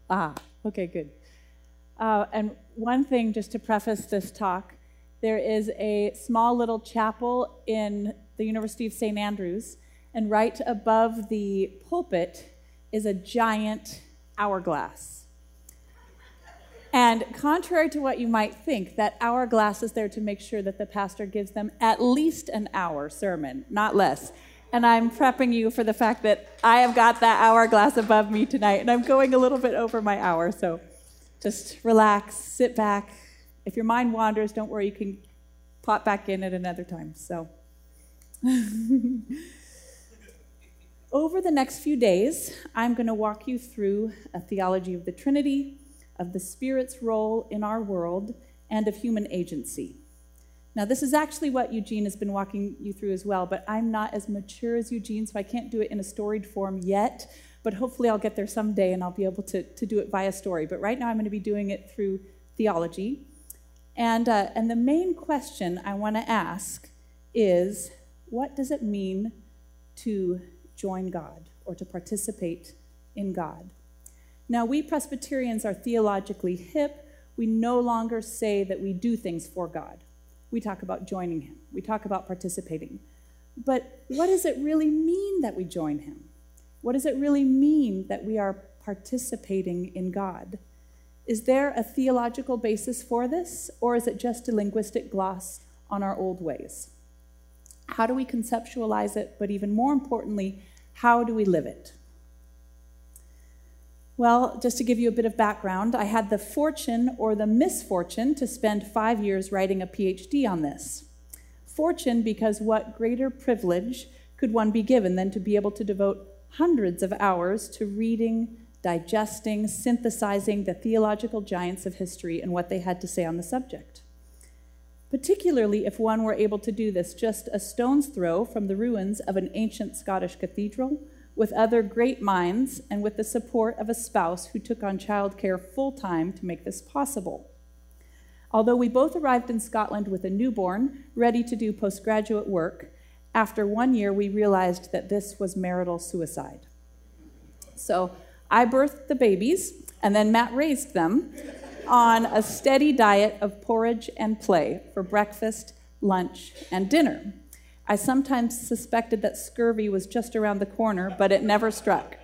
Okay, good. And one thing, just to preface this talk, there is a small little chapel in the University of St. Andrews, and right above the pulpit is a giant hourglass. And contrary to what you might think, that hourglass is there to make sure that the pastor gives them at least an hour sermon, not less. And I'm prepping you for the fact that I have got that hourglass above me tonight, and I'm going a little bit over my hour, so just relax, sit back. If your mind wanders, don't worry, you can pop back in at another time. So, over the next few days, I'm going to walk you through a theology of the Trinity, of the Spirit's role in our world, and of human agency. Now, this is actually what Eugene has been walking you through as well, but I'm not as mature as Eugene, so I can't do it in a storied form yet, but hopefully I'll get there someday and I'll be able to do it via story. But right now I'm going to be doing it through theology. And the main question I want to ask is, what does it mean to join God or to participate in God? Now, we Presbyterians are theologically hip. We no longer say that we do things for God. We talk about joining him. We talk about participating. But what does it really mean that we join him? What does it really mean that we are participating in God? Is there a theological basis for this, or is it just a linguistic gloss on our old ways? How do we conceptualize it, but even more importantly, how do we live it? Well, just to give you a bit of background, I had the fortune or the misfortune to spend 5 years writing a PhD on this. Fortune because what greater privilege could one be given than to be able to devote hundreds of hours to reading, digesting, synthesizing the theological giants of history and what they had to say on the subject. Particularly if one were able to do this just a stone's throw from the ruins of an ancient Scottish cathedral, with other great minds, and with the support of a spouse who took on childcare full-time to make this possible. Although we both arrived in Scotland with a newborn, ready to do postgraduate work, after 1 year we realized that this was marital suicide. So I birthed the babies, and then Matt raised them on a steady diet of porridge and play for breakfast, lunch, and dinner. I sometimes suspected that scurvy was just around the corner, but it never struck.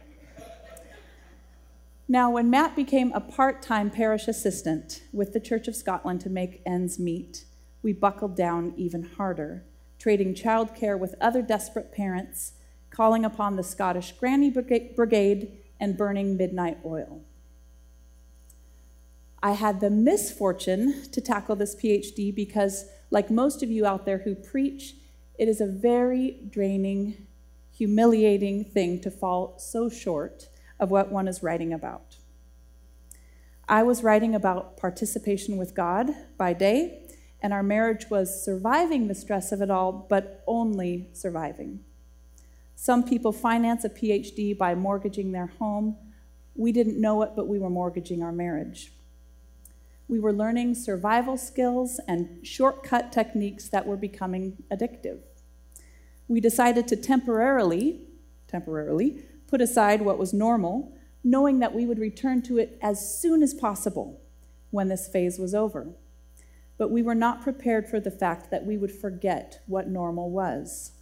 Now, when Matt became a part-time parish assistant with the Church of Scotland to make ends meet, we buckled down even harder, trading childcare with other desperate parents, calling upon the Scottish Granny Brigade, and burning midnight oil. I had the misfortune to tackle this PhD because, like most of you out there who preach, it is a very draining, humiliating thing to fall so short of what one is writing about. I was writing about participation with God by day, and our marriage was surviving the stress of it all, but only surviving. Some people finance a PhD by mortgaging their home. We didn't know it, but we were mortgaging our marriage. We were learning survival skills and shortcut techniques that were becoming addictive. We decided to temporarily put aside what was normal, knowing that we would return to it as soon as possible when this phase was over. But we were not prepared for the fact that we would forget what normal was.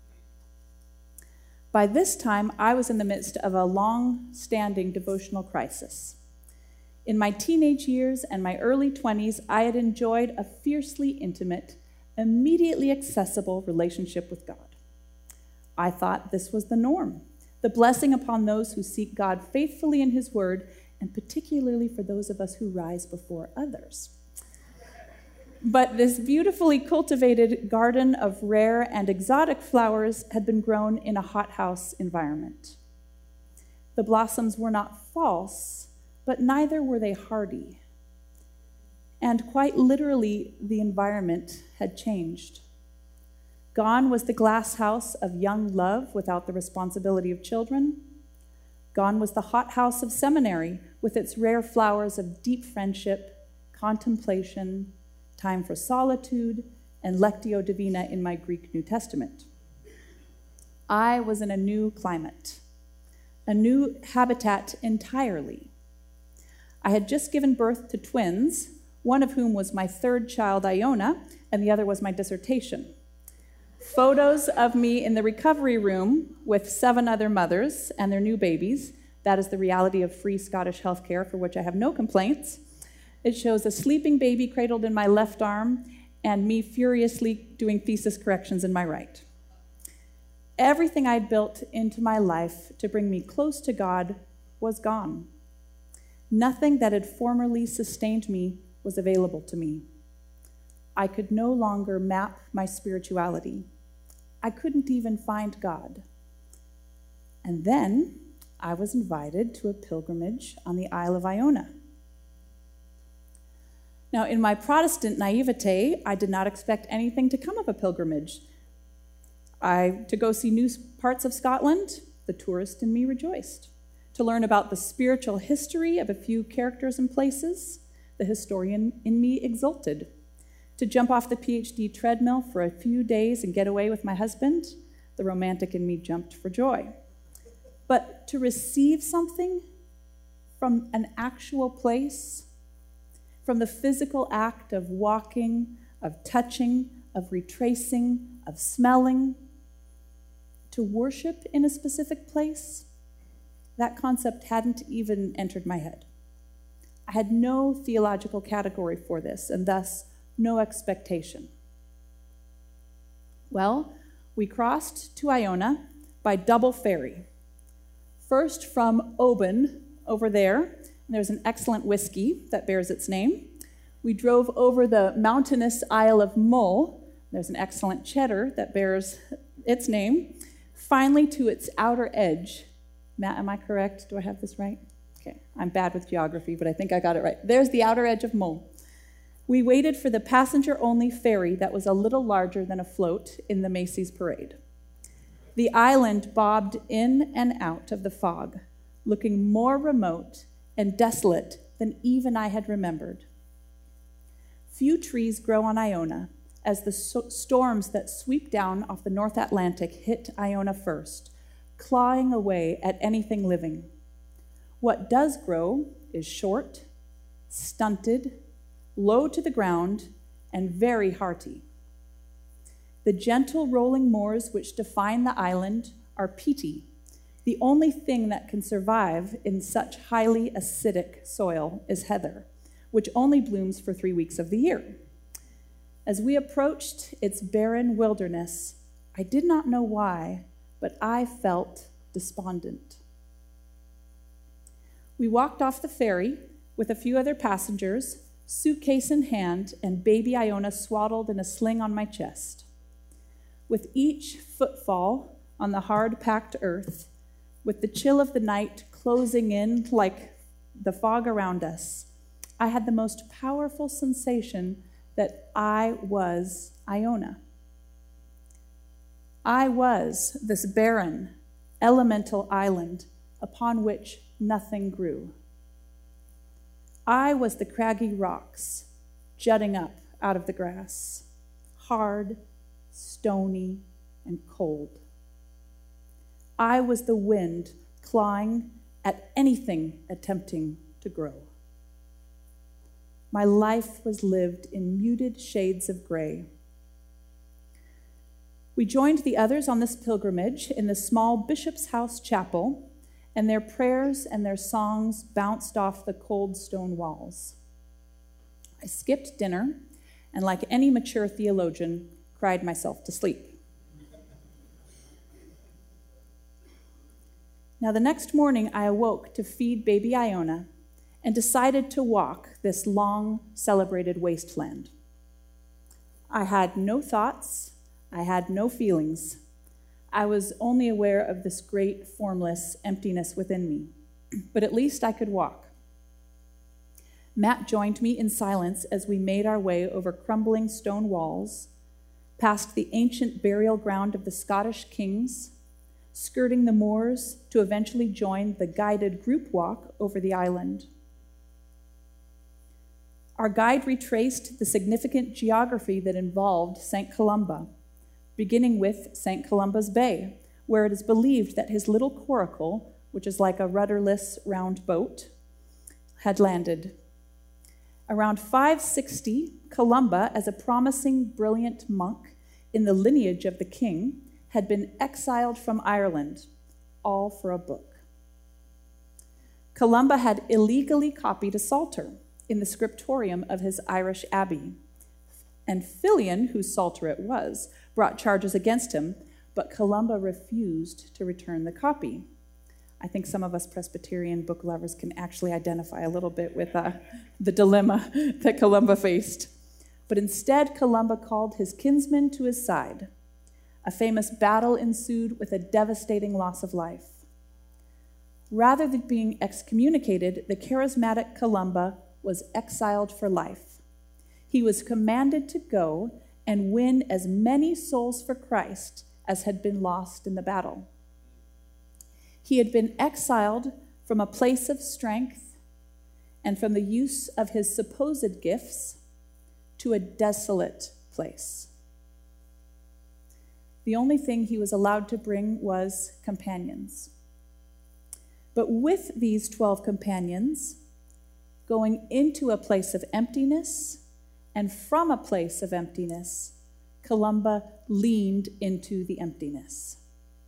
By this time, I was in the midst of a long-standing devotional crisis. In my teenage years and my early 20s, I had enjoyed a fiercely intimate, immediately accessible relationship with God. I thought this was the norm, the blessing upon those who seek God faithfully in his word, and particularly for those of us who rise before others. But this beautifully cultivated garden of rare and exotic flowers had been grown in a hothouse environment. The blossoms were not false, but neither were they hardy. And quite literally, the environment had changed. Gone was the glass house of young love without the responsibility of children. Gone was the hothouse of seminary with its rare flowers of deep friendship, contemplation, time for solitude, and lectio divina in my Greek New Testament. I was in a new climate, a new habitat entirely. I had just given birth to twins, one of whom was my third child, Iona, and the other was my dissertation. Photos of me in the recovery room with 7 other mothers and their new babies. That is the reality of free Scottish healthcare, for which I have no complaints. It shows a sleeping baby cradled in my left arm and me furiously doing thesis corrections in my right. Everything I'd built into my life to bring me close to God was gone. Nothing that had formerly sustained me was available to me. I could no longer map my spirituality. I couldn't even find God. And then I was invited to a pilgrimage on the Isle of Iona. Now, in my Protestant naivete, I did not expect anything to come of a pilgrimage. To go see new parts of Scotland, the tourist in me rejoiced. To learn about the spiritual history of a few characters and places, the historian in me exulted. To jump off the PhD treadmill for a few days and get away with my husband, the romantic in me jumped for joy. But to receive something from an actual place, from the physical act of walking, of touching, of retracing, of smelling, to worship in a specific place, that concept hadn't even entered my head. I had no theological category for this, and thus no expectation. Well, we crossed to Iona by double ferry. First from Oban, over there, there's an excellent whiskey that bears its name. We drove over the mountainous Isle of Mull. There's an excellent cheddar that bears its name. Finally, to its outer edge. Matt, am I correct? Do I have this right? Okay, I'm bad with geography, but I think I got it right. There's the outer edge of Mull. We waited for the passenger-only ferry that was a little larger than a float in the Macy's parade. The island bobbed in and out of the fog, looking more remote and desolate than even I had remembered. Few trees grow on Iona, as the storms that sweep down off the North Atlantic hit Iona first, clawing away at anything living. What does grow is short, stunted, low to the ground, and very hearty. The gentle rolling moors which define the island are peaty, the only thing that can survive in such highly acidic soil is heather, which only blooms for 3 weeks of the year. As we approached its barren wilderness, I did not know why, but I felt despondent. We walked off the ferry with a few other passengers, suitcase in hand, and baby Iona swaddled in a sling on my chest. With each footfall on the hard-packed earth, with the chill of the night closing in like the fog around us, I had the most powerful sensation that I was Iona. I was this barren, elemental island upon which nothing grew. I was the craggy rocks jutting up out of the grass, hard, stony, and cold. I was the wind clawing at anything attempting to grow. My life was lived in muted shades of gray. We joined the others on this pilgrimage in the small Bishop's House chapel, and their prayers and their songs bounced off the cold stone walls. I skipped dinner, and like any mature theologian, cried myself to sleep. Now, the next morning, I awoke to feed baby Iona and decided to walk this long, celebrated wasteland. I had no thoughts. I had no feelings. I was only aware of this great, formless emptiness within me. But at least I could walk. Matt joined me in silence as we made our way over crumbling stone walls, past the ancient burial ground of the Scottish kings, skirting the moors to eventually join the guided group walk over the island. Our guide retraced the significant geography that involved St. Columba, beginning with St. Columba's Bay, where it is believed that his little coracle, which is like a rudderless round boat, had landed. Around 560, Columba, as a promising, brilliant monk in the lineage of the king, had been exiled from Ireland, all for a book. Columba had illegally copied a psalter in the scriptorium of his Irish abbey, and Filion, whose psalter it was, brought charges against him, but Columba refused to return the copy. I think some of us Presbyterian book lovers can actually identify a little bit with the dilemma that Columba faced. But instead, Columba called his kinsmen to his side. A famous battle ensued with a devastating loss of life. Rather than being excommunicated, the charismatic Columba was exiled for life. He was commanded to go and win as many souls for Christ as had been lost in the battle. He had been exiled from a place of strength and from the use of his supposed gifts to a desolate place. The only thing he was allowed to bring was companions. But with these 12 companions, going into a place of emptiness and from a place of emptiness, Columba leaned into the emptiness.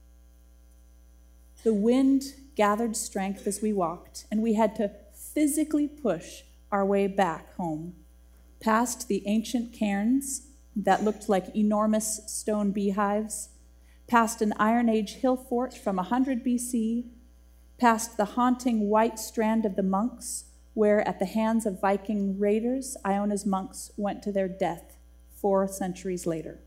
The wind gathered strength as we walked, and we had to physically push our way back home, past the ancient cairns that looked like enormous stone beehives, past an Iron Age hill fort from 100 BC, past the haunting white strand of the monks, where at the hands of Viking raiders, Iona's monks went to their death 4 centuries later.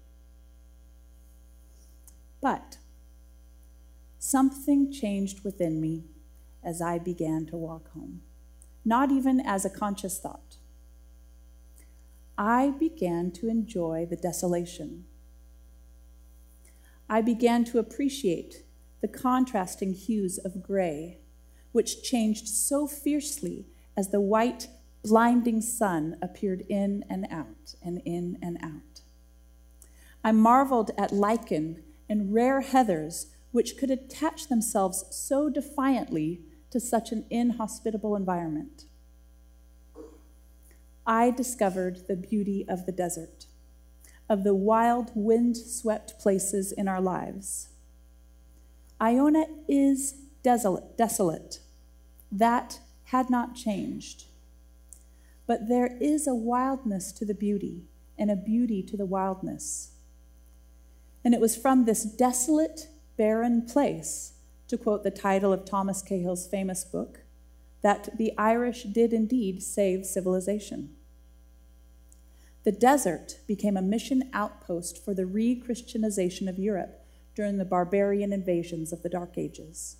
But something changed within me as I began to walk home, not even as a conscious thought. I began to enjoy the desolation. I began to appreciate the contrasting hues of gray, which changed so fiercely as the white, blinding sun appeared in and out and in and out. I marveled at lichen and rare heathers which could attach themselves so defiantly to such an inhospitable environment. I discovered the beauty of the desert, of the wild, wind-swept places in our lives. Iona is desolate. That had not changed. But there is a wildness to the beauty and a beauty to the wildness. And it was from this desolate, barren place, to quote the title of Thomas Cahill's famous book, that the Irish did indeed save civilization. The desert became a mission outpost for the re-Christianization of Europe during the barbarian invasions of the Dark Ages.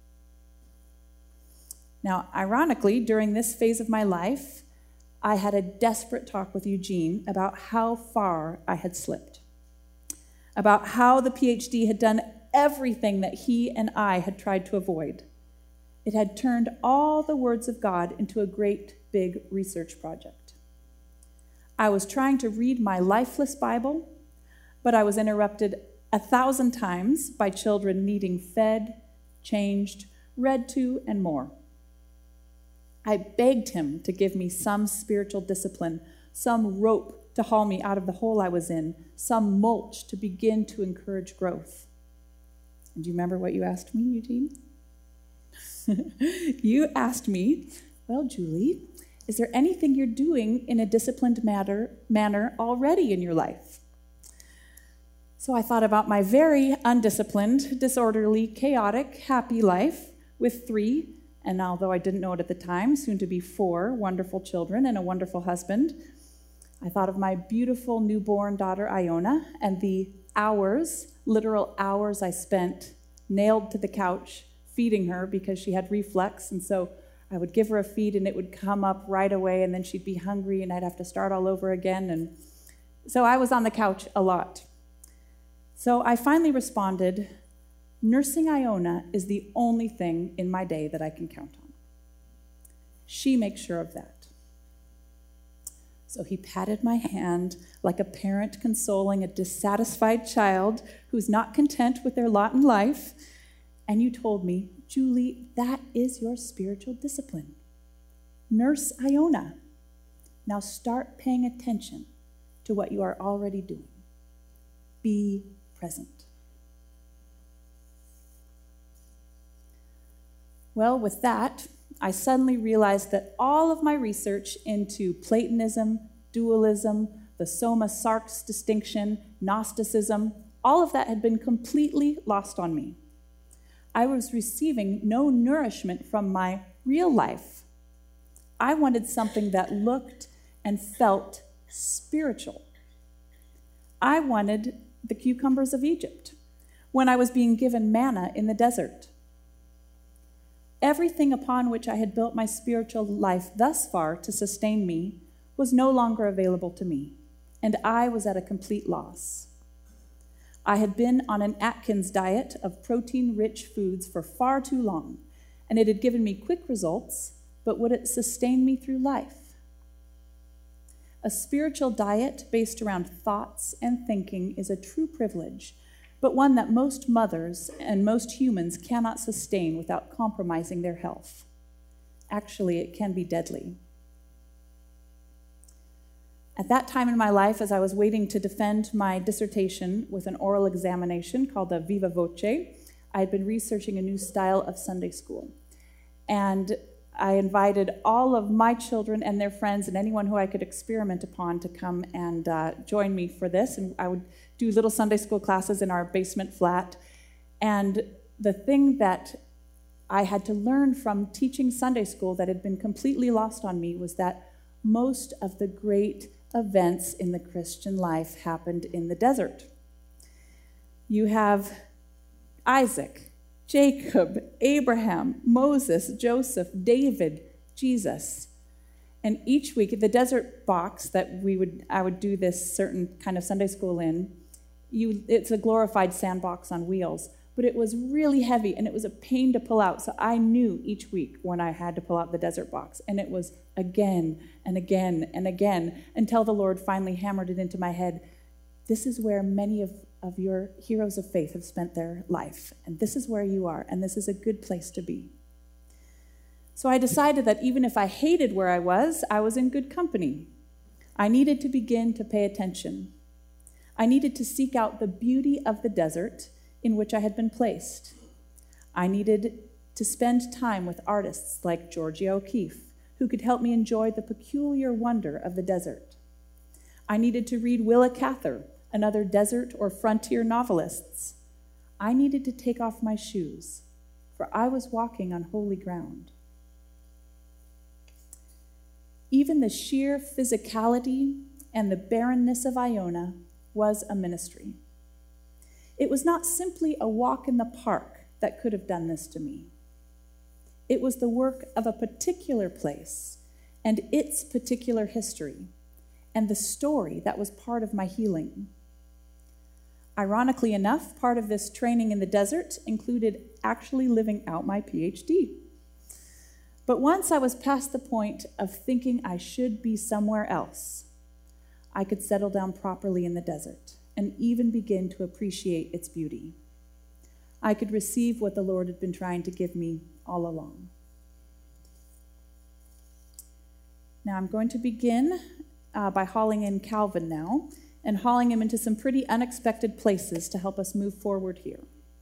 Now, ironically, during this phase of my life, I had a desperate talk with Eugene about how far I had slipped, about how the PhD had done everything that he and I had tried to avoid. It had turned all the words of God into a great big research project. I was trying to read my lifeless Bible, but I was interrupted 1,000 times by children needing fed, changed, read to, and more. I begged him to give me some spiritual discipline, some rope to haul me out of the hole I was in, some mulch to begin to encourage growth. And do you remember what you asked me, Eugene? You asked me, well, Julie, is there anything you're doing in a disciplined manner already in your life? So I thought about my very undisciplined, disorderly, chaotic, happy life with 3, and although I didn't know it at the time, soon to be 4 wonderful children and a wonderful husband. I thought of my beautiful newborn daughter, Iona, and the hours, literal hours I spent nailed to the couch feeding her because she had reflux, and so I would give her a feed and it would come up right away, and then she'd be hungry and I'd have to start all over again. And so I was on the couch a lot. So I finally responded, nursing Iona is the only thing in my day that I can count on. She makes sure of that. So he patted my hand like a parent consoling a dissatisfied child who's not content with their lot in life. And you told me, Julie, that is your spiritual discipline. Nurse Iona. Now start paying attention to what you are already doing. Be present. Well, with that, I suddenly realized that all of my research into Platonism, dualism, the Soma Sarx distinction, Gnosticism, all of that had been completely lost on me. I was receiving no nourishment from my real life. I wanted something that looked and felt spiritual. I wanted the cucumbers of Egypt when I was being given manna in the desert. Everything upon which I had built my spiritual life thus far to sustain me was no longer available to me, and I was at a complete loss. I had been on an Atkins diet of protein-rich foods for far too long, and it had given me quick results, but would it sustain me through life? A spiritual diet based around thoughts and thinking is a true privilege, but one that most mothers and most humans cannot sustain without compromising their health. Actually, it can be deadly. At that time in my life, as I was waiting to defend my dissertation with an oral examination called the Viva Voce, I had been researching a new style of Sunday school. And I invited all of my children and their friends and anyone who I could experiment upon to come and join me for this. And I would do little Sunday school classes in our basement flat. And the thing that I had to learn from teaching Sunday school that had been completely lost on me was that most of the great events in the Christian life happened in the desert. You have Isaac, Jacob, Abraham, Moses, Joseph, David, Jesus. And each week, the desert box that I would do this certain kind of Sunday school in, it's a glorified sandbox on wheels, but it was really heavy and it was a pain to pull out. So I knew each week when I had to pull out the desert box, and it was again and again and again until the Lord finally hammered it into my head. This is where many of your heroes of faith have spent their life, and this is where you are, and this is a good place to be. So I decided that even if I hated where I was in good company. I needed to begin to pay attention. I needed to seek out the beauty of the desert in which I had been placed. I needed to spend time with artists like Georgia O'Keeffe, who could help me enjoy the peculiar wonder of the desert. I needed to read Willa Cather and other desert or frontier novelists. I needed to take off my shoes, for I was walking on holy ground. Even the sheer physicality and the barrenness of Iona was a ministry. It was not simply a walk in the park that could have done this to me. It was the work of a particular place and its particular history, and the story that was part of my healing. Ironically enough, part of this training in the desert included actually living out my PhD. But once I was past the point of thinking I should be somewhere else, I could settle down properly in the desert and even begin to appreciate its beauty. I could receive what the Lord had been trying to give me all along. Now I'm going to begin by hauling in Calvin now, and hauling him into some pretty unexpected places to help us move forward here.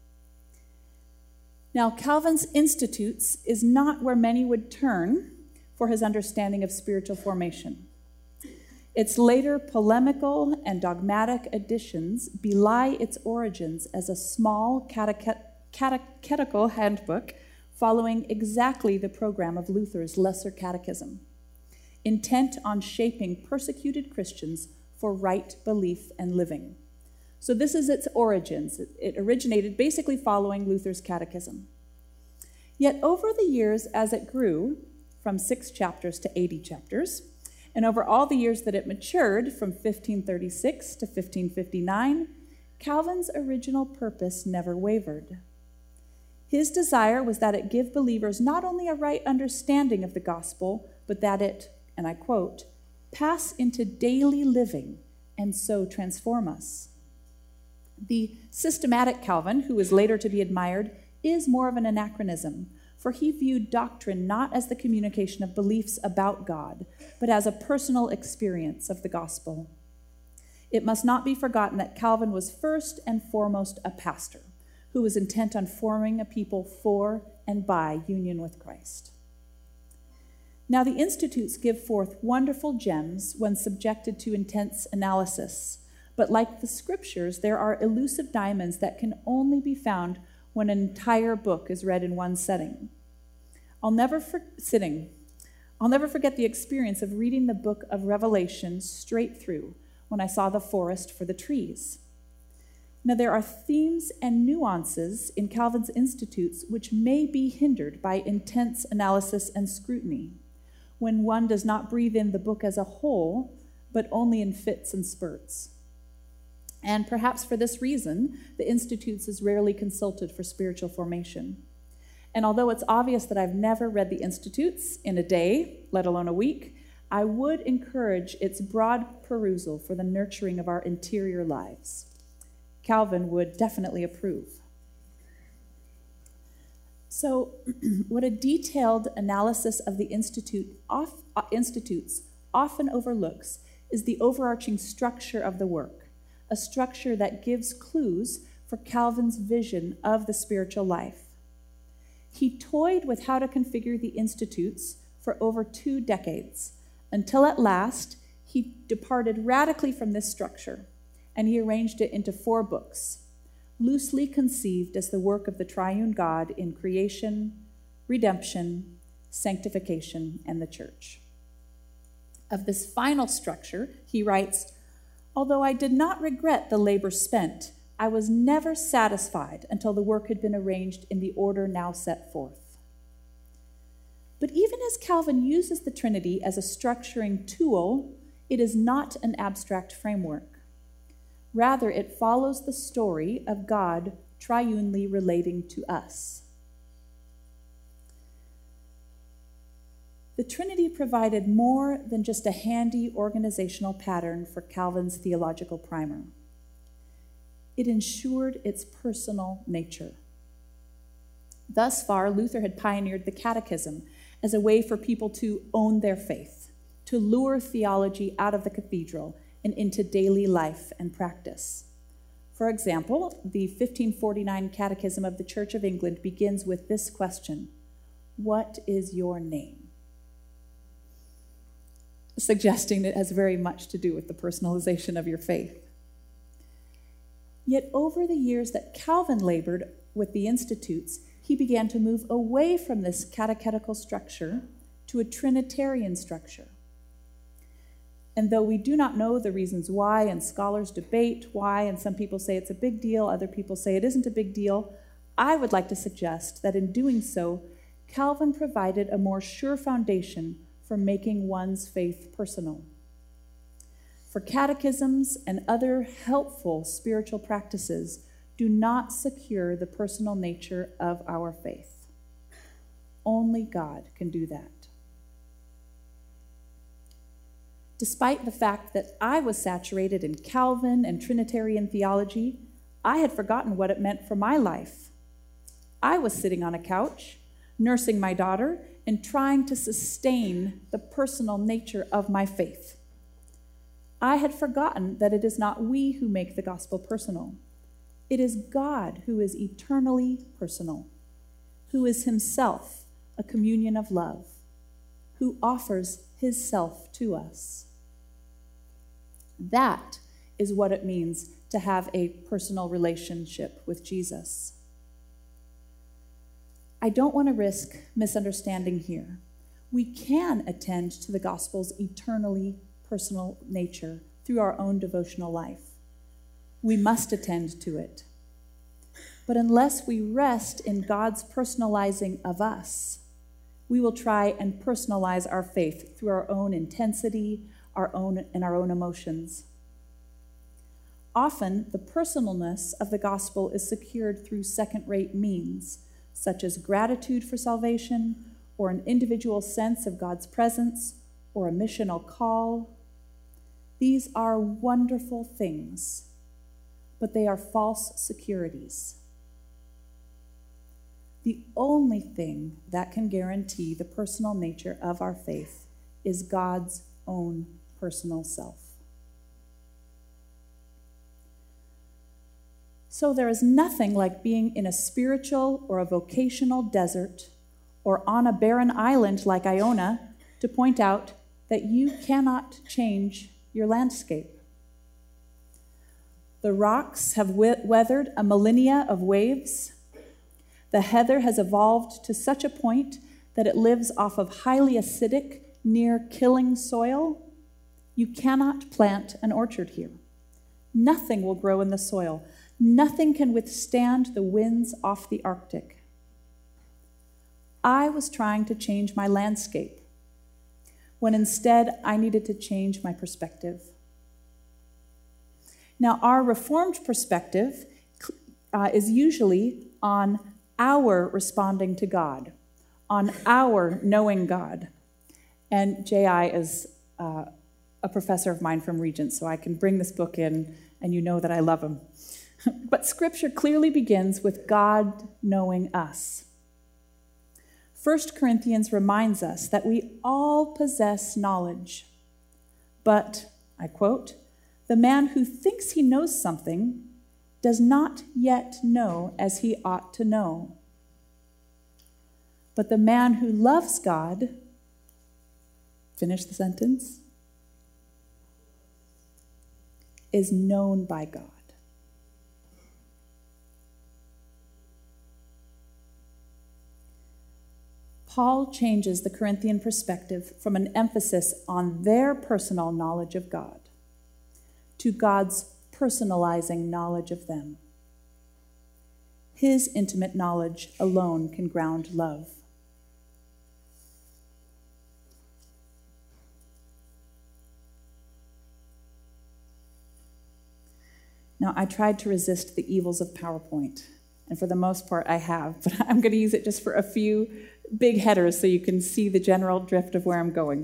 Now, Calvin's Institutes is not where many would turn for his understanding of spiritual formation. Its later polemical and dogmatic additions belie its origins as a small catechetical handbook following exactly the program of Luther's Lesser Catechism, intent on shaping persecuted Christians for right belief and living. So this is its origins. It originated basically following Luther's catechism. Yet over the years, as it grew from 6 chapters to 80 chapters, and over all the years that it matured from 1536 to 1559, Calvin's original purpose never wavered. His desire was that it give believers not only a right understanding of the gospel, but that it, and I quote, pass into daily living and so transform us. The systematic Calvin, who is later to be admired, is more of an anachronism, for he viewed doctrine not as the communication of beliefs about God, but as a personal experience of the gospel. It must not be forgotten that Calvin was first and foremost a pastor who was intent on forming a people for and by union with Christ. Now, the Institutes give forth wonderful gems when subjected to intense analysis, but like the Scriptures, there are elusive diamonds that can only be found when an entire book is read in one sitting. I'll never forget the experience of reading the book of Revelation straight through when I saw the forest for the trees. Now, there are themes and nuances in Calvin's Institutes which may be hindered by intense analysis and scrutiny when one does not breathe in the book as a whole, but only in fits and spurts. And perhaps for this reason, the Institutes is rarely consulted for spiritual formation. And although it's obvious that I've never read the Institutes in a day, let alone a week, I would encourage its broad perusal for the nurturing of our interior lives. Calvin would definitely approve. So, what a detailed analysis of the Institutes often overlooks is the overarching structure of the work, a structure that gives clues for Calvin's vision of the spiritual life. He toyed with how to configure the Institutes for over 2 decades, until at last he departed radically from this structure, and he arranged it into 4 books, loosely conceived as the work of the triune God in creation, redemption, sanctification, and the church. Of this final structure, he writes, "Although I did not regret the labor spent, I was never satisfied until the work had been arranged in the order now set forth." But even as Calvin uses the Trinity as a structuring tool, it is not an abstract framework. Rather, it follows the story of God triunely relating to us. The Trinity provided more than just a handy organizational pattern for Calvin's theological primer. It ensured its personal nature. Thus far, Luther had pioneered the Catechism as a way for people to own their faith, to lure theology out of the cathedral and into daily life and practice. For example, the 1549 Catechism of the Church of England begins with this question: "What is your name?" Suggesting it has very much to do with the personalization of your faith. Yet over the years that Calvin labored with the Institutes, he began to move away from this catechetical structure to a Trinitarian structure. And though we do not know the reasons why, and scholars debate why, and some people say it's a big deal, other people say it isn't a big deal, I would like to suggest that in doing so, Calvin provided a more sure foundation for making one's faith personal. For catechisms and other helpful spiritual practices do not secure the personal nature of our faith. Only God can do that. Despite the fact that I was saturated in Calvin and Trinitarian theology, I had forgotten what it meant for my life. I was sitting on a couch, nursing my daughter, and trying to sustain the personal nature of my faith. I had forgotten that it is not we who make the gospel personal. It is God who is eternally personal, who is himself a communion of love, who offers his self to us. That is what it means to have a personal relationship with Jesus. I don't want to risk misunderstanding here. We can attend to the gospel's eternally personal nature through our own devotional life. We must attend to it. But unless we rest in God's personalizing of us, we will try and personalize our faith through our own intensity, our own emotions. Often, the personalness of the gospel is secured through second-rate means, such as gratitude for salvation, or an individual sense of God's presence, or a missional call. These are wonderful things, but they are false securities. The only thing that can guarantee the personal nature of our faith is God's own personal self. So there is nothing like being in a spiritual or a vocational desert or on a barren island like Iona to point out that you cannot change your landscape. The rocks have weathered a millennia of waves. The heather has evolved to such a point that it lives off of highly acidic, near-killing soil. You cannot plant an orchard here. Nothing will grow in the soil. Nothing can withstand the winds off the Arctic. I was trying to change my landscape, when instead I needed to change my perspective. Now, our Reformed perspective is usually on our responding to God, on our knowing God. And J.I. is a professor of mine from Regent, so I can bring this book in, and you know that I love him. But Scripture clearly begins with God knowing us. 1 Corinthians reminds us that we all possess knowledge, but, I quote, "The man who thinks he knows something does not yet know as he ought to know. But the man who loves God," finish the sentence, "is known by God." Paul changes the Corinthian perspective from an emphasis on their personal knowledge of God to God's personalizing knowledge of them. His intimate knowledge alone can ground love. Now, I tried to resist the evils of PowerPoint, and for the most part I have, but I'm going to use it just for a few big headers so you can see the general drift of where I'm going.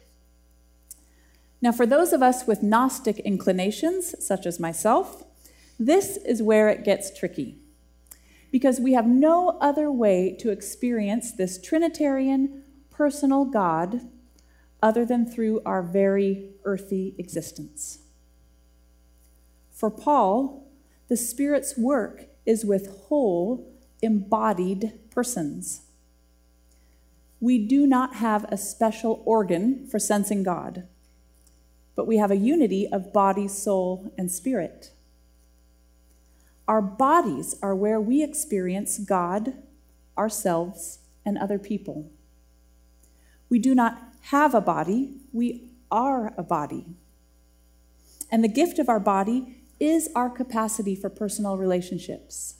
Now, for those of us with Gnostic inclinations, such as myself, this is where it gets tricky, because we have no other way to experience this Trinitarian personal God other than through our very earthy existence. For Paul, the Spirit's work is with whole, embodied persons. We do not have a special organ for sensing God, but we have a unity of body, soul, and spirit. Our bodies are where we experience God, ourselves, and other people. We do not have a body, we are a body. And the gift of our body is our capacity for personal relationships.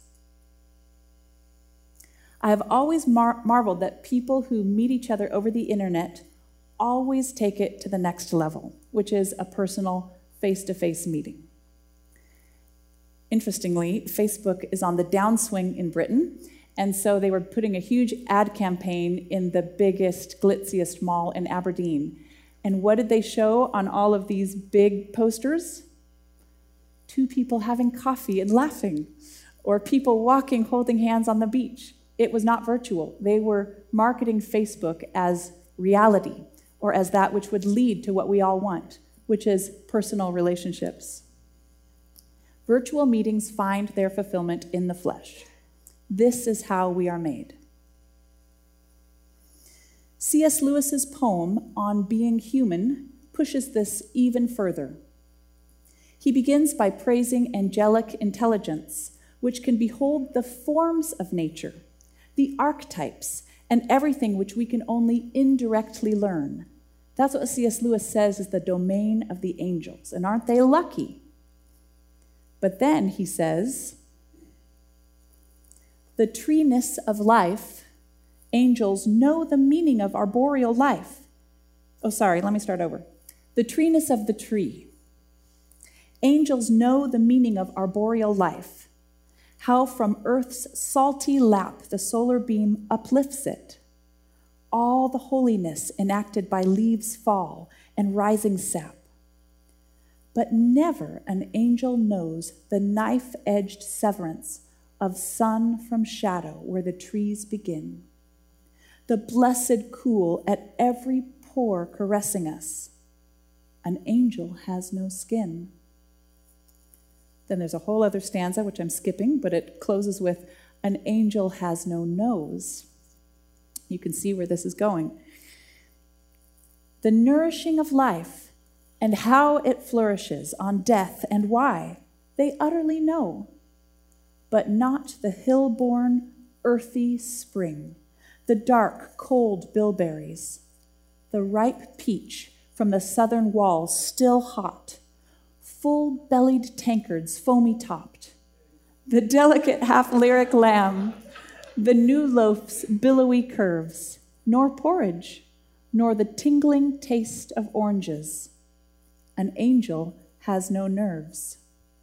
I have always marveled that people who meet each other over the internet always take it to the next level, which is a personal face-to-face meeting. Interestingly, Facebook is on the downswing in Britain, and so they were putting a huge ad campaign in the biggest, glitziest mall in Aberdeen. And what did they show on all of these big posters? 2 people having coffee and laughing, or people walking, holding hands on the beach. It was not virtual. They were marketing Facebook as reality, or as that which would lead to what we all want, which is personal relationships. Virtual meetings find their fulfillment in the flesh. This is how we are made. C.S. Lewis's poem on being human pushes this even further. He begins by praising angelic intelligence, which can behold the forms of nature, the archetypes, and everything which we can only indirectly learn. That's what C.S. Lewis says is the domain of the angels, and aren't they lucky? But then he says, the treeness of life, angels know the meaning of arboreal life. Oh, sorry, let me start over. The treeness of the tree. Angels know the meaning of arboreal life, how from earth's salty lap the solar beam uplifts it, all the holiness enacted by leaves fall and rising sap. But never an angel knows the knife-edged severance of sun from shadow where the trees begin. The blessed cool at every pore caressing us. An angel has no skin. Then there's a whole other stanza, which I'm skipping, but it closes with, an angel has no nose. You can see where this is going. The nourishing of life and how it flourishes on death and why, they utterly know. But not the hill-born, earthy spring, the dark, cold bilberries, the ripe peach from the southern walls still hot, full-bellied tankards foamy-topped, the delicate half-lyric lamb, the new loaf's billowy curves, nor porridge, nor the tingling taste of oranges. An angel has no nerves.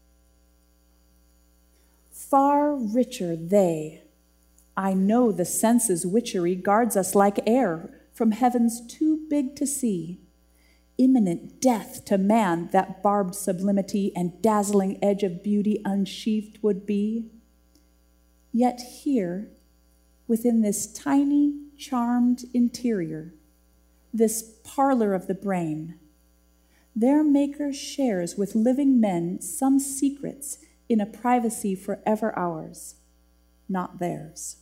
Far richer they. I know the senses' witchery guards us like air from heavens too big to see. Imminent death to man that barbed sublimity and dazzling edge of beauty unsheathed would be. Yet here, within this tiny, charmed interior, this parlor of the brain, their maker shares with living men some secrets in a privacy forever ours, not theirs.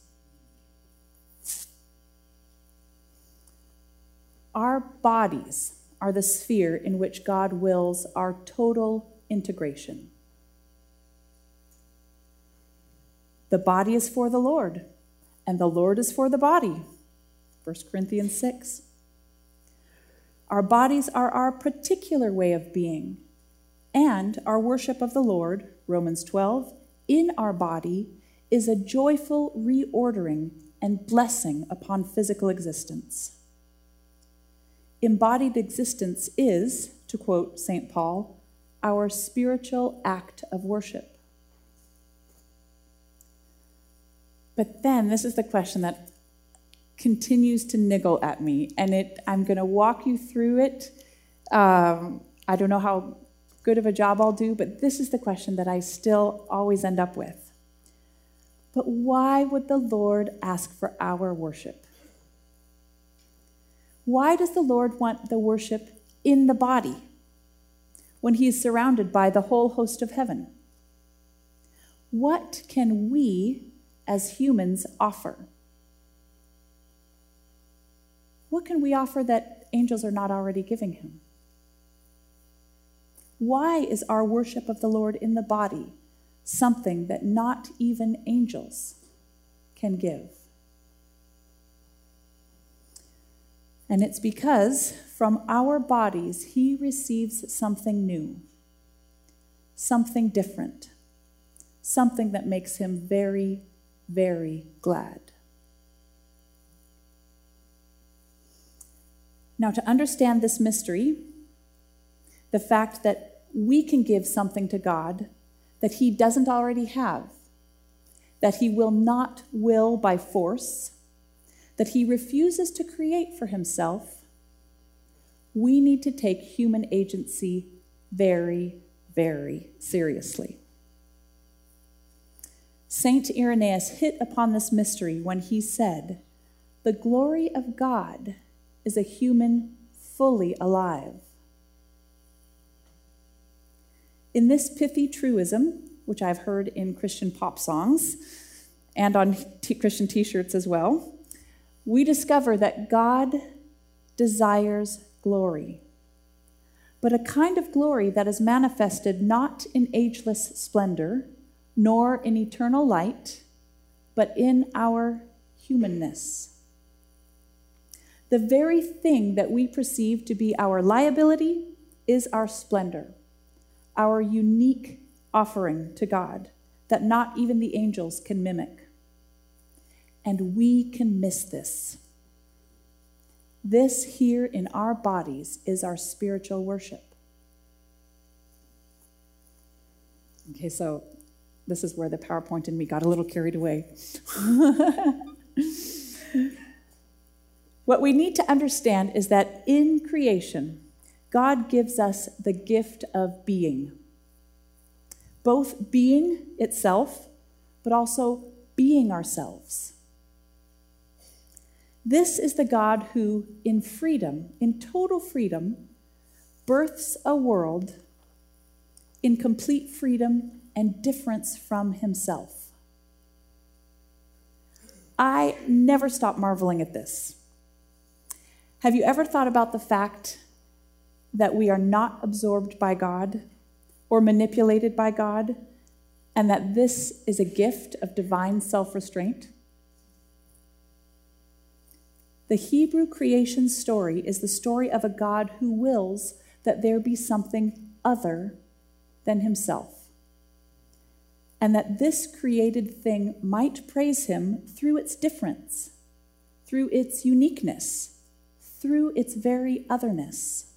Our bodies are the sphere in which God wills our total integration. The body is for the Lord, and the Lord is for the body. 1 Corinthians 6. Our bodies are our particular way of being, and our worship of the Lord, Romans 12, in our body is a joyful reordering and blessing upon physical existence. Embodied existence is, to quote St. Paul, our spiritual act of worship. But then this is the question that continues to niggle at me, and I'm going to walk you through it. I don't know how good of a job I'll do, but this is the question that I still always end up with. But why would the Lord ask for our worship? Why does the Lord want the worship in the body when he is surrounded by the whole host of heaven? What can we as humans offer? What can we offer that angels are not already giving him? Why is our worship of the Lord in the body something that not even angels can give? And it's because from our bodies he receives something new, something different, something that makes him very, very glad. Now, to understand this mystery, the fact that we can give something to God that he doesn't already have, that he will not will by force, that he refuses to create for himself, we need to take human agency very, very seriously. Saint Irenaeus hit upon this mystery when he said, "The glory of God is a human fully alive." In this pithy truism, which I've heard in Christian pop songs and on Christian t-shirts as well, we discover that God desires glory, but a kind of glory that is manifested not in ageless splendor, nor in eternal light, but in our humanness. The very thing that we perceive to be our liability is our splendor, our unique offering to God that not even the angels can mimic. And we can miss this. This here in our bodies is our spiritual worship. Okay, so this is where the PowerPoint in me got a little carried away. What we need to understand is that in creation, God gives us the gift of being. Both being itself, but also being ourselves. This is the God who, in freedom, in total freedom, births a world in complete freedom and difference from himself. I never stop marveling at this. Have you ever thought about the fact that we are not absorbed by God or manipulated by God, and that this is a gift of divine self-restraint? The Hebrew creation story is the story of a God who wills that there be something other than himself, and that this created thing might praise him through its difference, through its uniqueness, through its very otherness.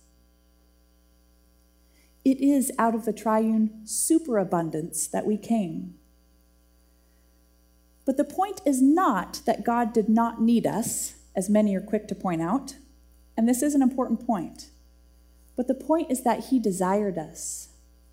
It is out of the triune superabundance that we came. But the point is not that God did not need us, as many are quick to point out, and this is an important point. But the point is that he desired us.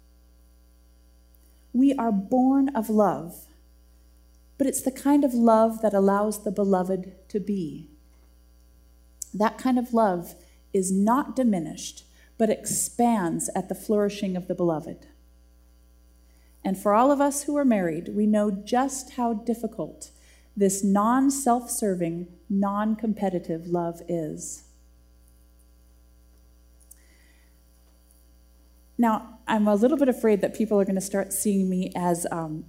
We are born of love, but it's the kind of love that allows the beloved to be. That kind of love is not diminished, but expands at the flourishing of the beloved. And for all of us who are married, we know just how difficult this non-self-serving, non-competitive love is. Now, I'm a little bit afraid that people are going to start seeing me as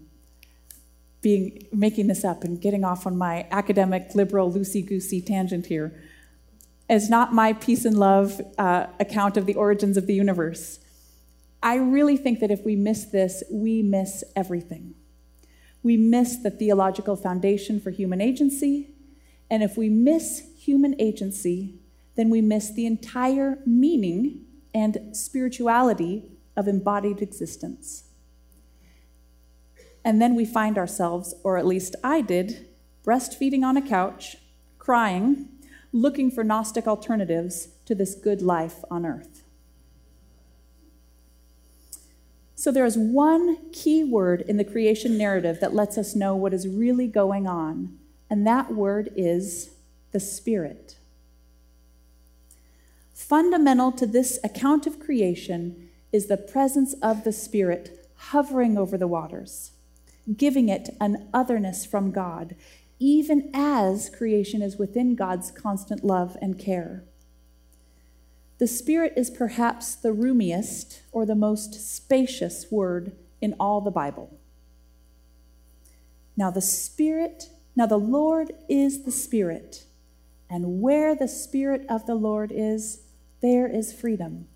making this up and getting off on my academic, liberal, loosey-goosey tangent here. It's not my peace and love account of the origins of the universe. I really think that if we miss this, we miss everything. We miss the theological foundation for human agency, and if we miss human agency, then we miss the entire meaning and spirituality of embodied existence. And then we find ourselves, or at least I did, breastfeeding on a couch, crying, looking for Gnostic alternatives to this good life on earth. So there is one key word in the creation narrative that lets us know what is really going on, and that word is the Spirit. Fundamental to this account of creation is the presence of the Spirit hovering over the waters, giving it an otherness from God, even as creation is within God's constant love and care. The Spirit is perhaps the roomiest or the most spacious word in all the Bible. Now the Lord is the Spirit, and where the Spirit of the Lord is, there is freedom.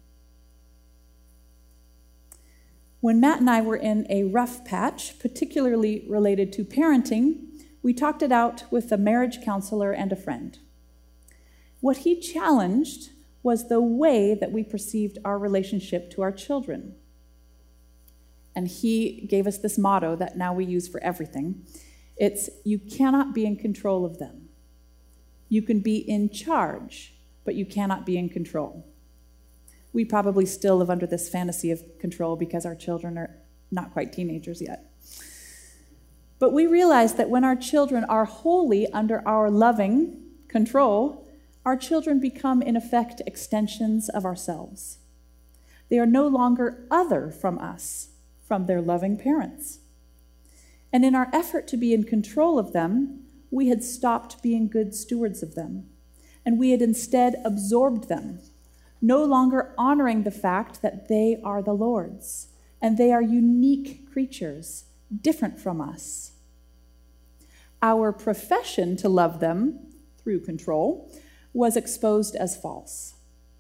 When Matt and I were in a rough patch, particularly related to parenting, we talked it out with a marriage counselor and a friend. What he challenged was the way that we perceived our relationship to our children. And he gave us this motto that now we use for everything. It's, you cannot be in control of them. You can be in charge, but you cannot be in control. We probably still live under this fantasy of control because our children are not quite teenagers yet. But we realize that when our children are wholly under our loving control, our children become, in effect, extensions of ourselves. They are no longer other from us, from their loving parents. And in our effort to be in control of them, we had stopped being good stewards of them, and we had instead absorbed them, no longer honoring the fact that they are the Lord's, and they are unique creatures, different from us. Our profession to love them through control was exposed as false.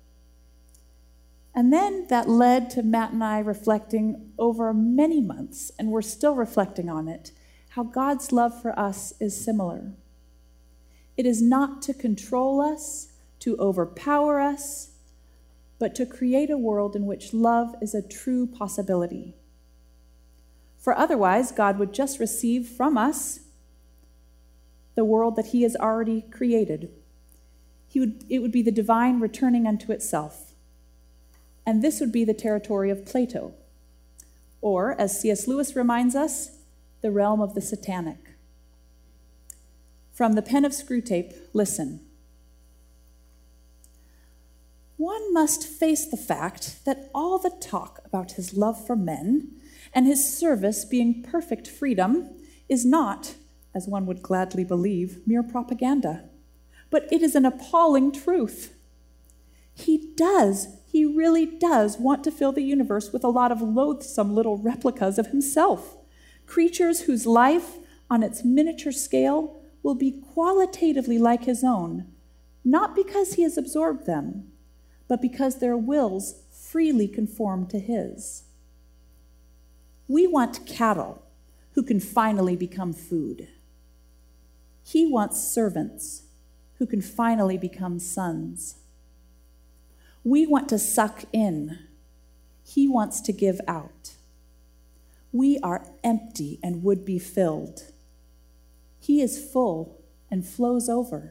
And then that led to Matt and I reflecting over many months, and we're still reflecting on it, how God's love for us is similar. It is not to control us, to overpower us, but to create a world in which love is a true possibility. For otherwise, God would just receive from us the world that he has already created. It would be the divine returning unto itself. And this would be the territory of Plato. Or, as C.S. Lewis reminds us, the realm of the satanic. From the pen of Screwtape, listen. One must face the fact that all the talk about his love for men and his service being perfect freedom is not, as one would gladly believe, mere propaganda, but it is an appalling truth. He really does want to fill the universe with a lot of loathsome little replicas of himself, creatures whose life, on its miniature scale, will be qualitatively like his own, not because he has absorbed them, but because their wills freely conform to his. We want cattle who can finally become food. He wants servants who can finally become sons. We want to suck in. He wants to give out. We are empty and would be filled. He is full and flows over.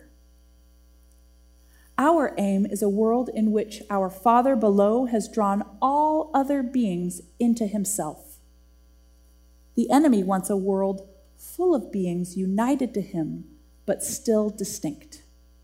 Our aim is a world in which our Father below has drawn all other beings into himself. The enemy wants a world full of beings united to him, but still distinct.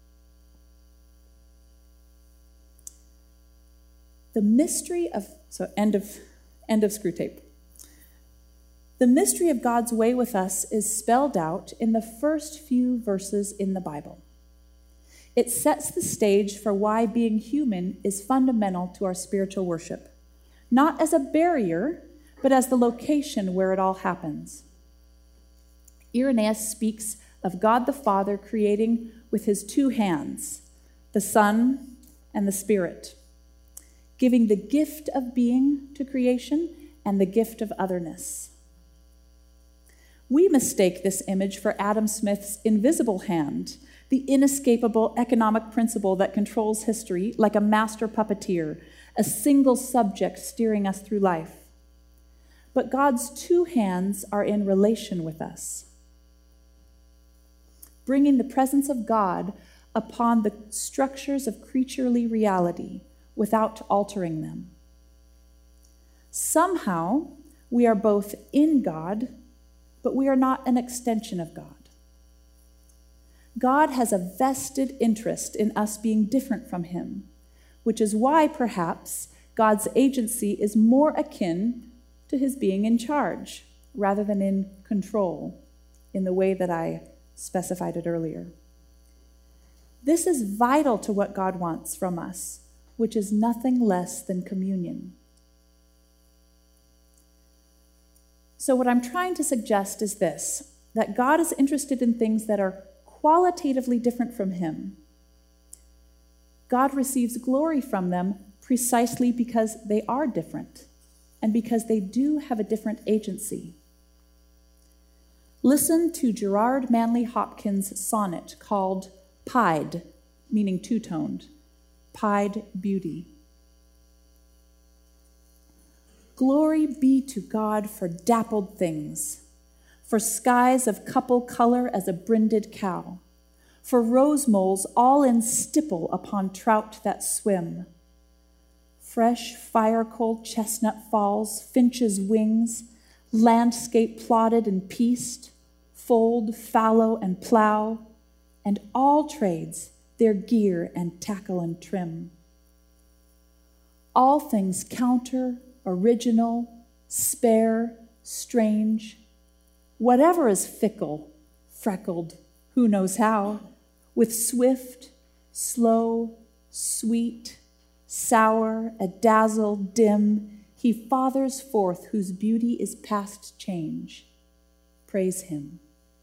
The mystery of, end of Screwtape. The mystery of God's way with us is spelled out in the first few verses in the Bible. It sets the stage for why being human is fundamental to our spiritual worship, not as a barrier, but as the location where it all happens. Irenaeus speaks of God the Father creating with his two hands, the Son and the Spirit, giving the gift of being to creation and the gift of otherness. We mistake this image for Adam Smith's invisible hand, the inescapable economic principle that controls history like a master puppeteer, a single subject steering us through life. But God's two hands are in relation with us, bringing the presence of God upon the structures of creaturely reality without altering them. Somehow, we are both in God, but we are not an extension of God. God has a vested interest in us being different from him, which is why, perhaps, God's agency is more akin to his being in charge rather than in control, in the way that I specified it earlier. This is vital to what God wants from us, which is nothing less than communion. So what I'm trying to suggest is this, that God is interested in things that are qualitatively different from him. God receives glory from them precisely because they are different and because they do have a different agency. Listen to Gerard Manley Hopkins' sonnet called Pied, meaning two-toned, Pied Beauty. Glory be to God for dappled things, for skies of couple color as a brinded cow, for rose moles all in stipple upon trout that swim, fresh fire-cold chestnut falls, finches' wings, landscape plotted and pieced, fold, fallow, and plow, and all trades, their gear and tackle and trim. All things counter, original, spare, strange, whatever is fickle, freckled, who knows how, with swift, slow, sweet, sour, adazzle, dim, he fathers forth whose beauty is past change. Praise him.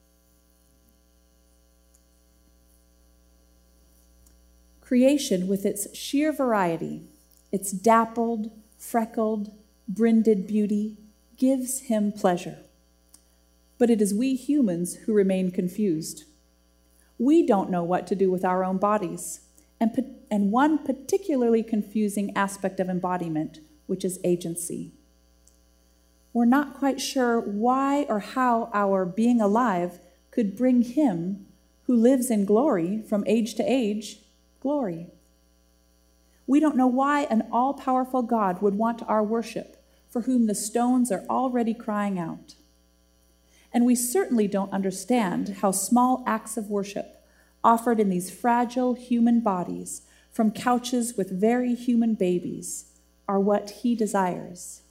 Creation, with its sheer variety, its dappled, freckled, brinded beauty, gives him pleasure. But it is we humans who remain confused. We don't know what to do with our own bodies, and one particularly confusing aspect of embodiment, which is agency. We're not quite sure why or how our being alive could bring him, who lives in glory from age to age, glory. We don't know why an all-powerful God would want our worship, for whom the stones are already crying out. And we certainly don't understand how small acts of worship offered in these fragile human bodies from couches with very human babies are what he desires.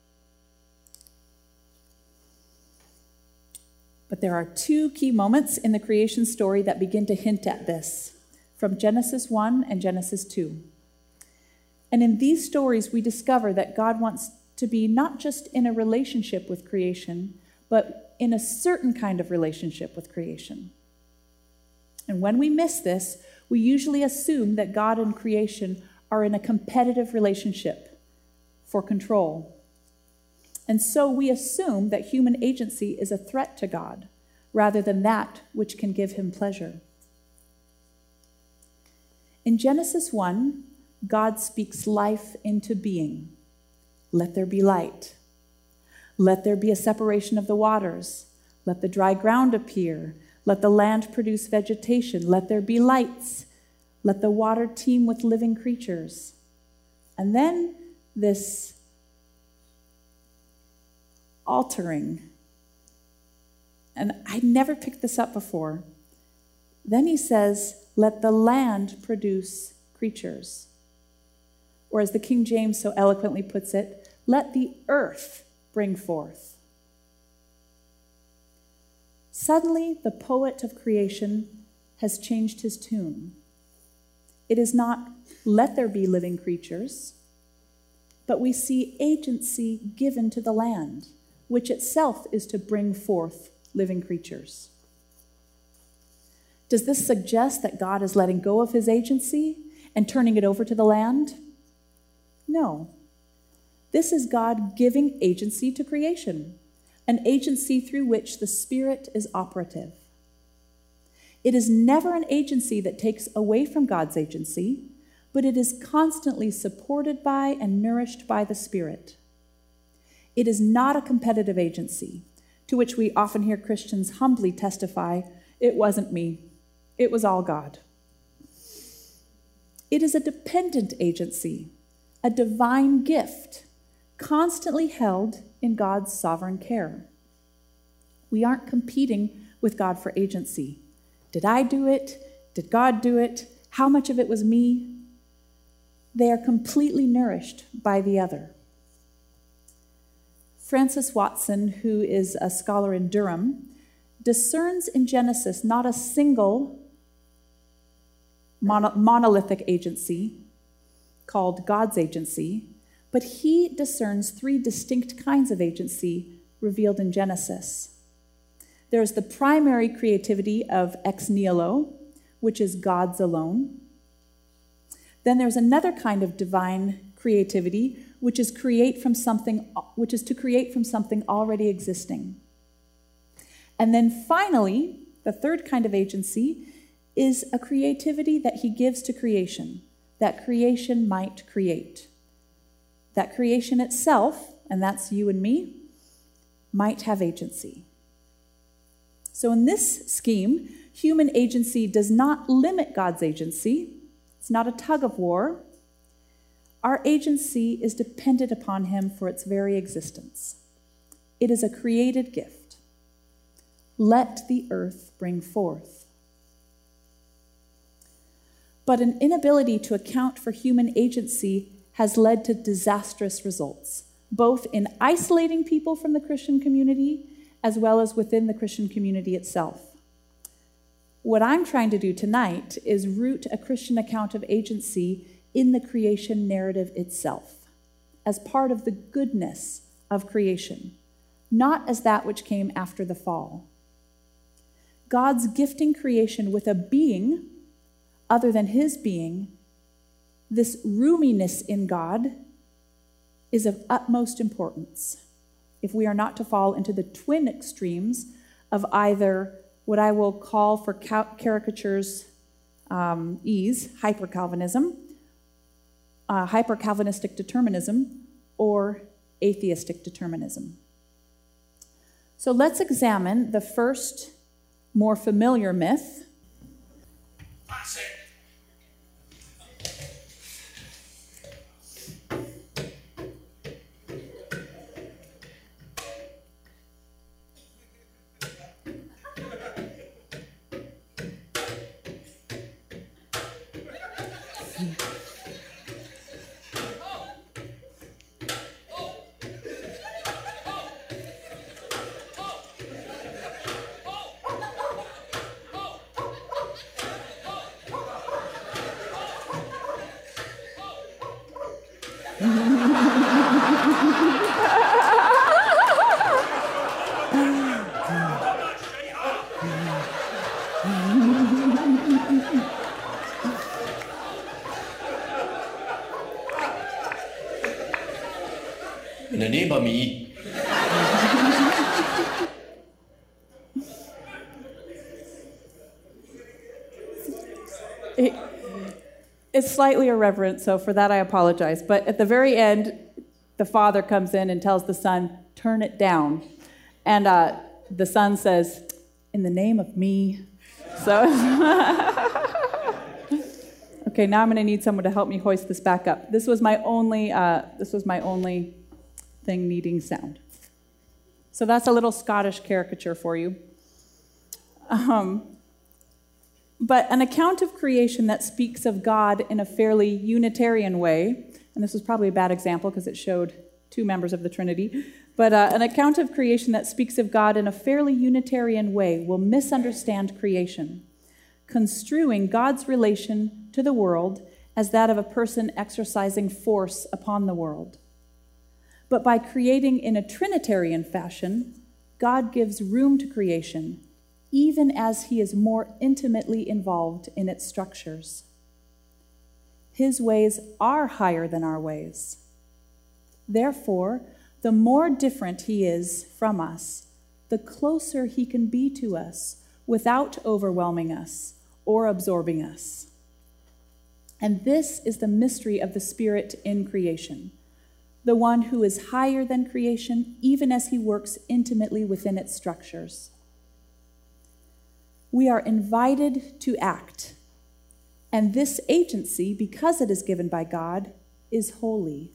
But there are two key moments in the creation story that begin to hint at this, from Genesis 1 and Genesis 2. And in these stories, we discover that God wants to be not just in a relationship with creation, but in a certain kind of relationship with creation. And when we miss this, we usually assume that God and creation are in a competitive relationship for control. And so we assume that human agency is a threat to God, rather than that which can give him pleasure. In Genesis 1, God speaks life into being. Let there be light. Let there be a separation of the waters. Let the dry ground appear. Let the land produce vegetation. Let there be lights. Let the water teem with living creatures. And then this altering. And I never picked this up before. Then he says, let the land produce creatures. Or as the King James so eloquently puts it, let the earth bring forth. Suddenly, the poet of creation has changed his tune. It is not, let there be living creatures, but we see agency given to the land, which itself is to bring forth living creatures. Does this suggest that God is letting go of his agency and turning it over to the land? No. This is God giving agency to creation, an agency through which the Spirit is operative. It is never an agency that takes away from God's agency, but it is constantly supported by and nourished by the Spirit. It is not a competitive agency, to which we often hear Christians humbly testify, it wasn't me, it was all God. It is a dependent agency, a divine gift, constantly held in God's sovereign care. We aren't competing with God for agency. Did I do it? Did God do it? How much of it was me? They are completely nourished by the other. Francis Watson, who is a scholar in Durham, discerns in Genesis not a single monolithic agency called God's agency, but he discerns three distinct kinds of agency revealed in Genesis. There's the primary creativity of ex nihilo, which is God's alone. Then there's another kind of divine creativity, which is to create from something already existing. And then finally, the third kind of agency is a creativity that he gives to creation, that creation might create. That creation itself, and that's you and me, might have agency. So in this scheme, human agency does not limit God's agency. It's not a tug of war. Our agency is dependent upon him for its very existence. It is a created gift. Let the earth bring forth. But an inability to account for human agency has led to disastrous results, both in isolating people from the Christian community as well as within the Christian community itself. What I'm trying to do tonight is root a Christian account of agency in the creation narrative itself, as part of the goodness of creation, not as that which came after the fall. God's gifting creation with a being other than his being, this roominess in God, is of utmost importance if we are not to fall into the twin extremes of either what I will call for caricatures ease, hyper-Calvinism, hyper-Calvinistic determinism, or atheistic determinism. So let's examine the first, more familiar myth. In der name of me. It's slightly irreverent, so for that I apologize. But at the very end, the father comes in and tells the son, turn it down. And the son says, in the name of me. So, okay, now I'm going to need someone to help me hoist this back up. This was my only thing needing sound. So that's a little Scottish caricature for you. But an account of creation that speaks of God in a fairly Unitarian way, and this was probably a bad example because it showed two members of the Trinity, but an account of creation that speaks of God in a fairly Unitarian way will misunderstand creation, construing God's relation to the world as that of a person exercising force upon the world. But by creating in a Trinitarian fashion, God gives room to creation, even as he is more intimately involved in its structures. His ways are higher than our ways. Therefore, the more different he is from us, the closer he can be to us without overwhelming us or absorbing us. And this is the mystery of the Spirit in creation, the one who is higher than creation, even as he works intimately within its structures. We are invited to act, and this agency, because it is given by God, is holy.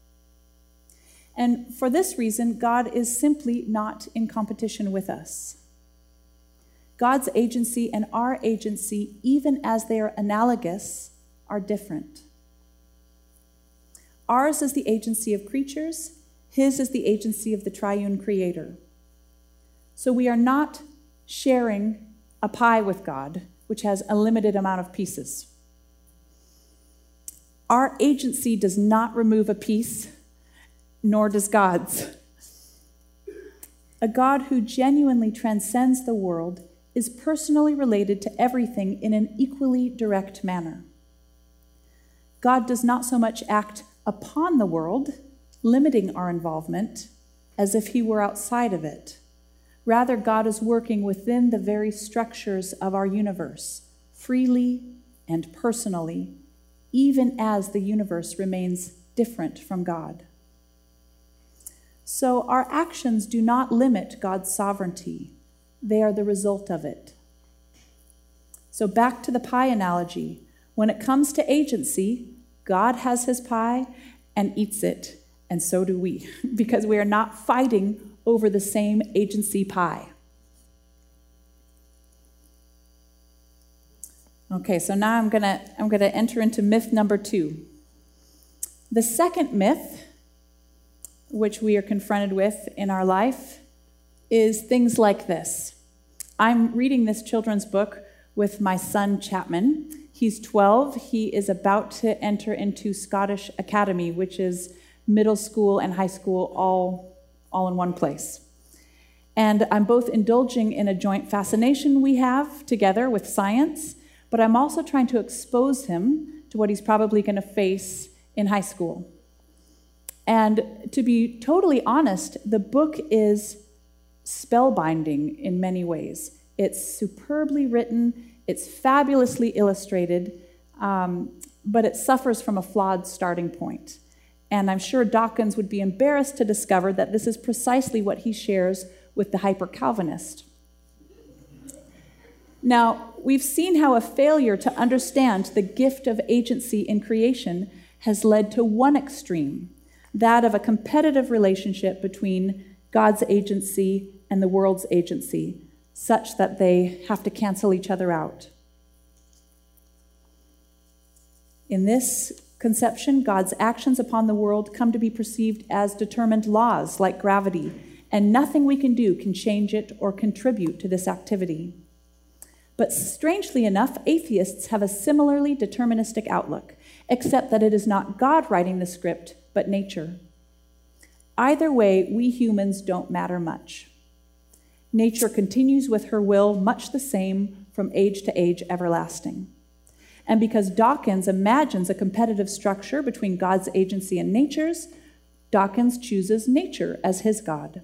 And for this reason, God is simply not in competition with us. God's agency and our agency, even as they are analogous, are different. Ours is the agency of creatures, his is the agency of the triune creator. So we are not sharing a pie with God, which has a limited amount of pieces. Our agency does not remove a piece, nor does God's. A God who genuinely transcends the world is personally related to everything in an equally direct manner. God does not so much act upon the world, limiting our involvement, as if he were outside of it. Rather, God is working within the very structures of our universe, freely and personally, even as the universe remains different from God. So our actions do not limit God's sovereignty. They are the result of it. So back to the pie analogy. When it comes to agency, God has his pie and eats it, and so do we, because we are not fighting over the same agency pie. Okay, so now I'm gonna enter into myth number 2. The second myth, which we are confronted with in our life, is things like this. I'm reading this children's book with my son Chapman. He's 12. He is about to enter into Scottish Academy, which is middle school and high school all in one place. And I'm both indulging in a joint fascination we have together with science, but I'm also trying to expose him to what he's probably going to face in high school. And to be totally honest, the book is spellbinding in many ways. It's superbly written, it's fabulously illustrated, but it suffers from a flawed starting point. And I'm sure Dawkins would be embarrassed to discover that this is precisely what he shares with the hyper-Calvinist. Now, we've seen how a failure to understand the gift of agency in creation has led to one extreme, that of a competitive relationship between God's agency and the world's agency, such that they have to cancel each other out. In this conception, God's actions upon the world come to be perceived as determined laws like gravity, and nothing we can do can change it or contribute to this activity. But strangely enough, atheists have a similarly deterministic outlook, except that it is not God writing the script, but nature. Either way, we humans don't matter much. Nature continues with her will much the same from age to age, everlasting. And because Dawkins imagines a competitive structure between God's agency and nature's, Dawkins chooses nature as his God.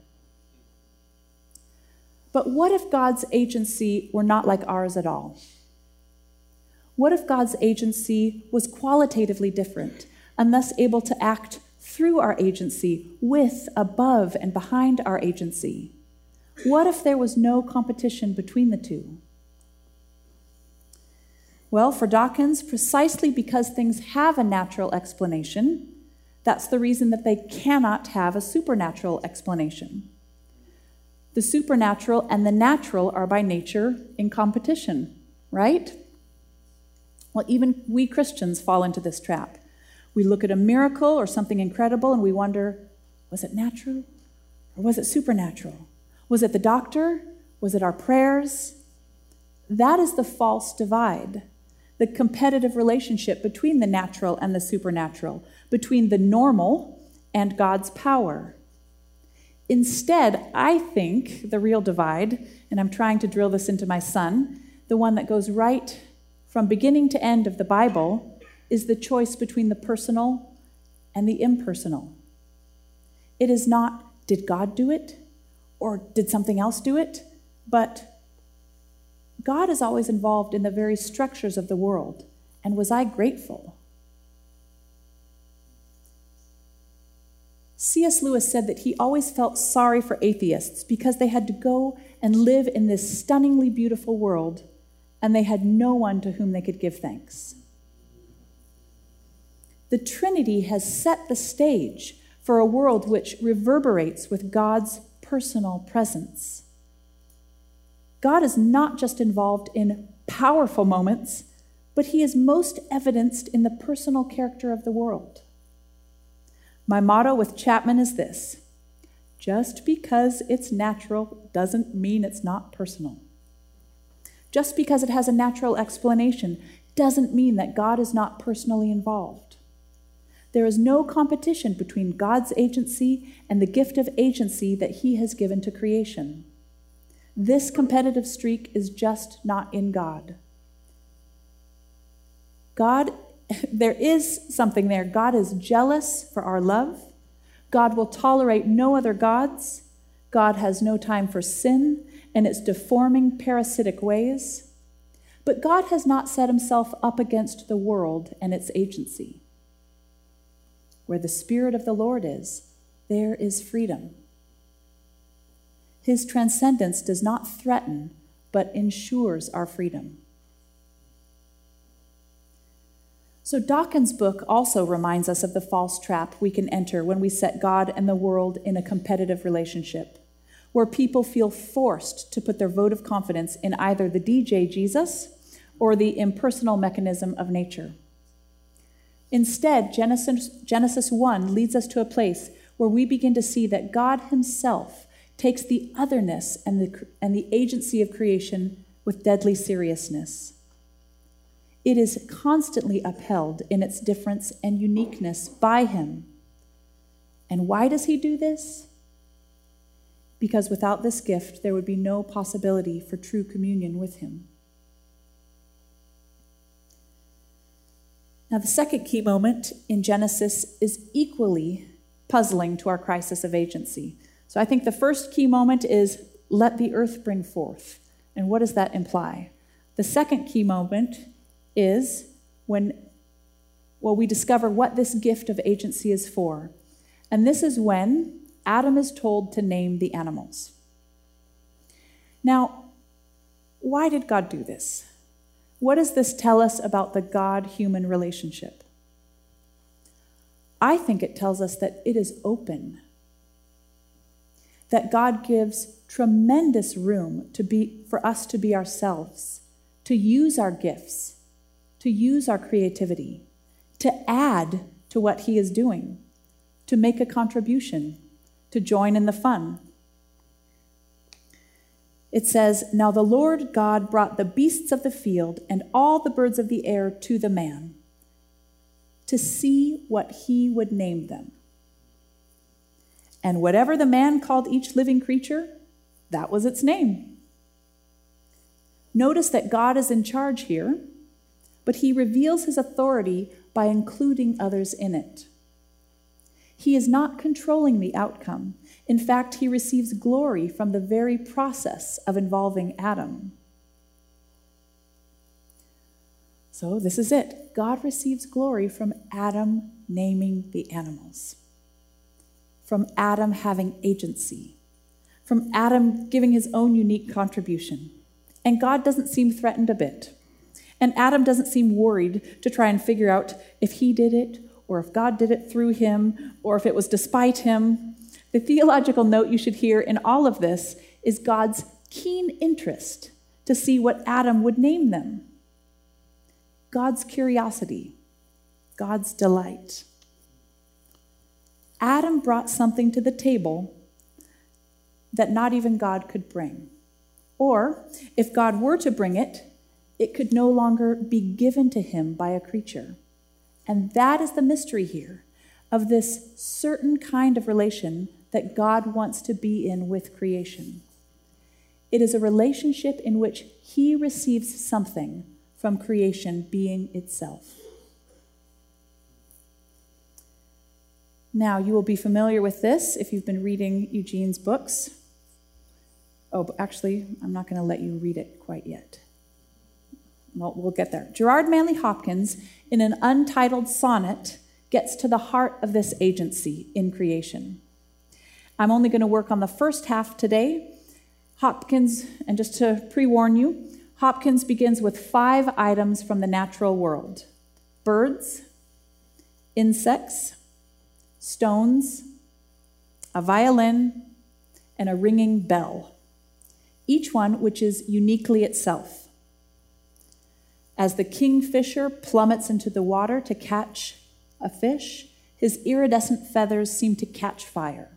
But what if God's agency were not like ours at all? What if God's agency was qualitatively different and thus able to act through our agency, with, above, and behind our agency? What if there was no competition between the two? Well, for Dawkins, precisely because things have a natural explanation, that's the reason that they cannot have a supernatural explanation. The supernatural and the natural are by nature in competition, right? Well, even we Christians fall into this trap. We look at a miracle or something incredible and we wonder, was it natural or was it supernatural? Was it the doctor? Was it our prayers? That is the false divide, the competitive relationship between the natural and the supernatural, between the normal and God's power. Instead, I think the real divide, and I'm trying to drill this into my son, the one that goes right from beginning to end of the Bible, is the choice between the personal and the impersonal. It is not, did God do it? Or did something else do it? But God is always involved in the very structures of the world. And was I grateful? C.S. Lewis said that he always felt sorry for atheists because they had to go and live in this stunningly beautiful world, and they had no one to whom they could give thanks. The Trinity has set the stage for a world which reverberates with God's personal presence. God is not just involved in powerful moments, but he is most evidenced in the personal character of the world. My motto with Chapman is this: just because it's natural doesn't mean it's not personal. Just because it has a natural explanation doesn't mean that God is not personally involved. There is no competition between God's agency and the gift of agency that he has given to creation. This competitive streak is just not in God. There is something there. God is jealous for our love. God will tolerate no other gods. God has no time for sin and its deforming, parasitic ways. But God has not set himself up against the world and its agency. Where the Spirit of the Lord is, there is freedom. His transcendence does not threaten, but ensures our freedom. So Dawkins' book also reminds us of the false trap we can enter when we set God and the world in a competitive relationship, where people feel forced to put their vote of confidence in either the DJ Jesus or the impersonal mechanism of nature. Instead, Genesis 1 leads us to a place where we begin to see that God himself takes the otherness and the agency of creation with deadly seriousness. It is constantly upheld in its difference and uniqueness by him. And why does he do this? Because without this gift, there would be no possibility for true communion with him. Now, the second key moment in Genesis is equally puzzling to our crisis of agency. So I think the first key moment is, let the earth bring forth. And what does that imply? The second key moment is when we discover what this gift of agency is for. And this is when Adam is told to name the animals. Now, why did God do this? What does this tell us about the God-human relationship? I think it tells us that it is open, that God gives tremendous room for us to be ourselves, to use our gifts, to use our creativity, to add to what he is doing, to make a contribution, to join in the fun. It says, "Now the Lord God brought the beasts of the field and all the birds of the air to the man, to see what he would name them. And whatever the man called each living creature, that was its name." Notice that God is in charge here, but he reveals his authority by including others in it. He is not controlling the outcome. In fact, he receives glory from the very process of involving Adam. So this is it. God receives glory from Adam naming the animals, from Adam having agency, from Adam giving his own unique contribution. And God doesn't seem threatened a bit. And Adam doesn't seem worried to try and figure out if he did it, or if God did it through him, or if it was despite him. The theological note you should hear in all of this is God's keen interest to see what Adam would name them. God's curiosity, God's delight. Adam brought something to the table that not even God could bring. Or, if God were to bring it, it could no longer be given to him by a creature. And that is the mystery here of this certain kind of relation that God wants to be in with creation. It is a relationship in which he receives something from creation being itself. Now, you will be familiar with this if you've been reading Eugene's books. Oh, but actually, I'm not going to let you read it quite yet. Well, we'll get there. Gerard Manley Hopkins, in an untitled sonnet, gets to the heart of this agency in creation. I'm only going to work on the first half today. Hopkins, and just to pre-warn you, Hopkins begins with 5 items from the natural world: birds, insects, stones, a violin, and a ringing bell, each one which is uniquely itself. As the kingfisher plummets into the water to catch a fish, his iridescent feathers seem to catch fire.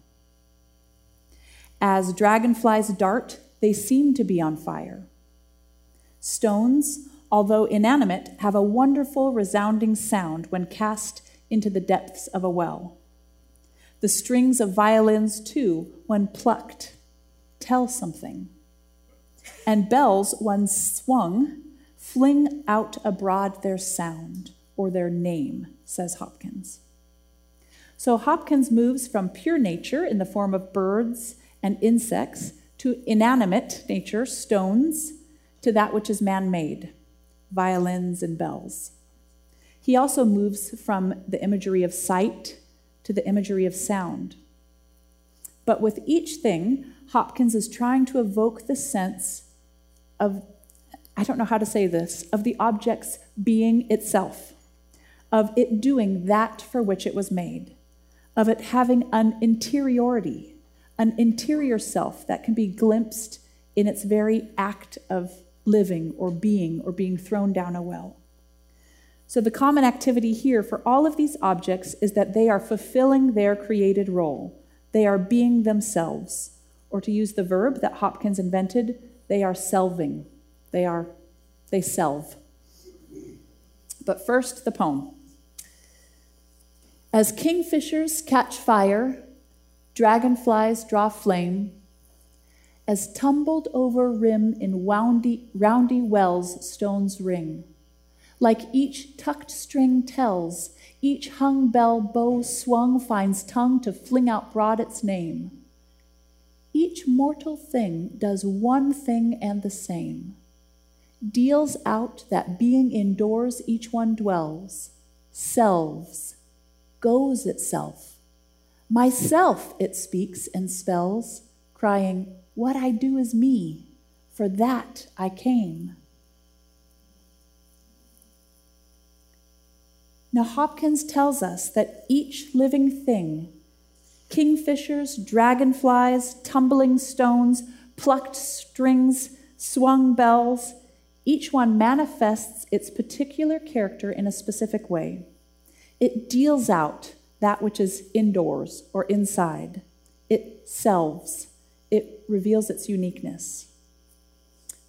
As dragonflies dart, they seem to be on fire. Stones, although inanimate, have a wonderful resounding sound when cast into the depths of a well. The strings of violins, too, when plucked, tell something. And bells, when swung, fling out abroad their sound, or their name, says Hopkins. So Hopkins moves from pure nature in the form of birds and insects to inanimate nature, stones, to that which is man-made, violins and bells. He also moves from the imagery of sight to the imagery of sound. But with each thing, Hopkins is trying to evoke the sense of, I don't know how to say this, of the object's being itself, of it doing that for which it was made, of it having an interiority, an interior self that can be glimpsed in its very act of living or being thrown down a well. So the common activity here for all of these objects is that they are fulfilling their created role. They are being themselves, or to use the verb that Hopkins invented, they are selving. They selve. But first, the poem. As kingfishers catch fire, dragonflies draw flame, as tumbled over rim in roundy wells stones ring, like each tucked string tells, each hung bell bow swung finds tongue to fling out broad its name. Each mortal thing does one thing and the same, deals out that being indoors each one dwells, selves, goes itself. Myself it speaks and spells, crying, what I do is me, for that I came. Now Hopkins tells us that each living thing, kingfishers, dragonflies, tumbling stones, plucked strings, swung bells, each one manifests its particular character in a specific way. It deals out that which is indoors or inside. It selves. It reveals its uniqueness.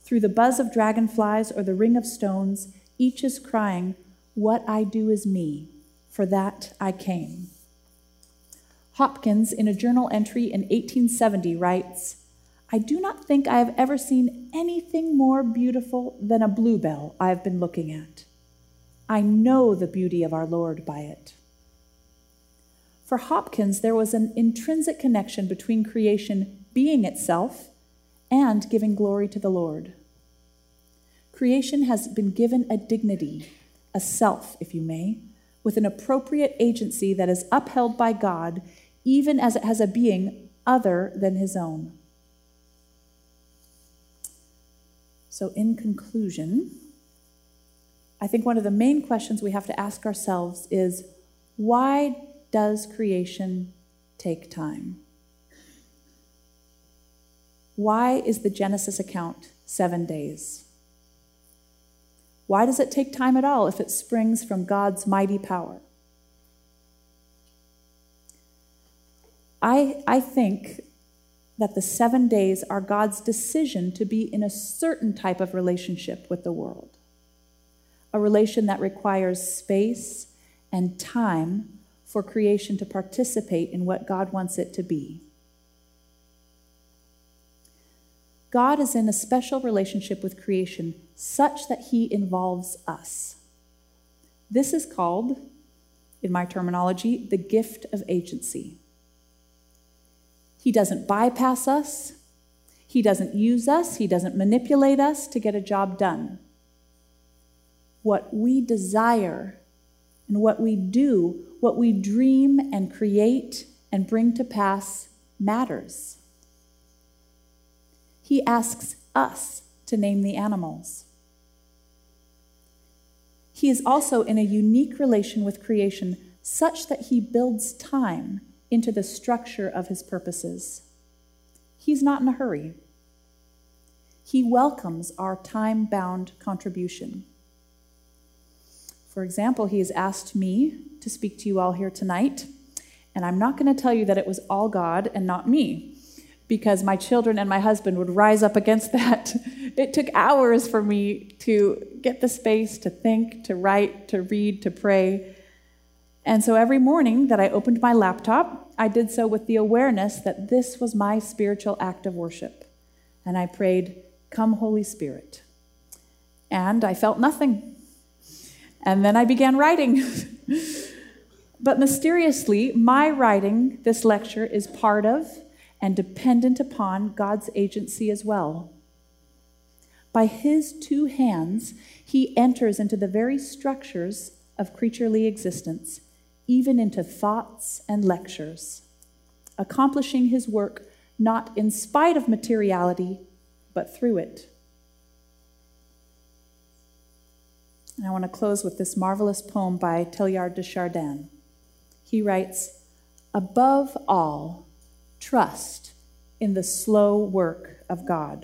Through the buzz of dragonflies or the ring of stones, each is crying, "What I do is me, for that I came." Hopkins, in a journal entry in 1870, writes, "I do not think I have ever seen anything more beautiful than a bluebell I have been looking at. I know the beauty of our Lord by it." For Hopkins, there was an intrinsic connection between creation being itself and giving glory to the Lord. Creation has been given a dignity, a self, if you may, with an appropriate agency that is upheld by God, even as it has a being other than his own. So in conclusion, I think one of the main questions we have to ask ourselves is, why does creation take time? Why is the Genesis account 7 days? Why does it take time at all if it springs from God's mighty power? I think that the 7 days are God's decision to be in a certain type of relationship with the world, a relation that requires space and time for creation to participate in what God wants it to be. God is in a special relationship with creation such that he involves us. This is called, in my terminology, the gift of agency. He doesn't bypass us. He doesn't use us. He doesn't manipulate us to get a job done. What we desire and what we do, what we dream and create and bring to pass matters. He asks us to name the animals. He is also in a unique relation with creation such that he builds time into the structure of his purposes. He's not in a hurry. He welcomes our time-bound contribution. For example, he has asked me to speak to you all here tonight, and I'm not going to tell you that it was all God and not me, because my children and my husband would rise up against that. It took hours for me to get the space to think, to write, to read, to pray. And so every morning that I opened my laptop, I did so with the awareness that this was my spiritual act of worship. And I prayed, "Come, Holy Spirit." And I felt nothing. And then I began writing. But mysteriously, my writing this lecture is part of and dependent upon God's agency as well. By his two hands, he enters into the very structures of creaturely existence, even into thoughts and lectures, accomplishing his work not in spite of materiality, but through it. And I want to close with this marvelous poem by Teilhard de Chardin. He writes, "Above all, trust in the slow work of God.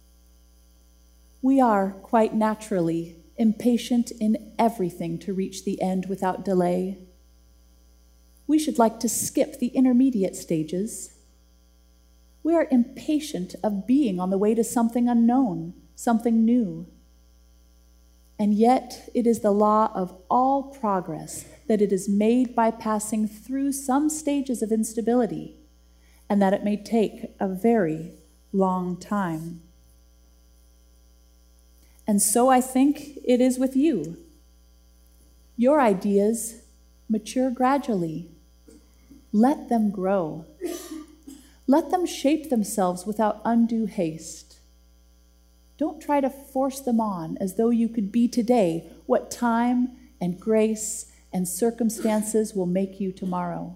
We are quite naturally impatient in everything to reach the end without delay. We should like to skip the intermediate stages. We are impatient of being on the way to something unknown, something new. And yet it is the law of all progress that it is made by passing through some stages of instability, and that it may take a very long time. And so I think it is with you. Your ideas mature gradually. Let them grow. Let them shape themselves without undue haste. Don't try to force them on as though you could be today what time and grace and circumstances will make you tomorrow.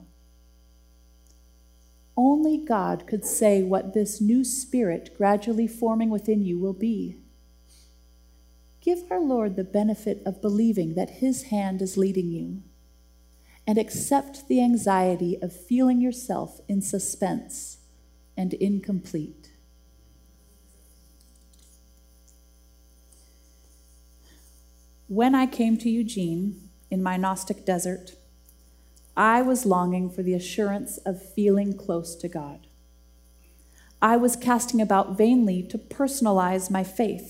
Only God could say what this new spirit gradually forming within you will be. Give our Lord the benefit of believing that his hand is leading you, and accept the anxiety of feeling yourself in suspense and incomplete. When I came to Eugene in my Gnostic desert, I was longing for the assurance of feeling close to God. I was casting about vainly to personalize my faith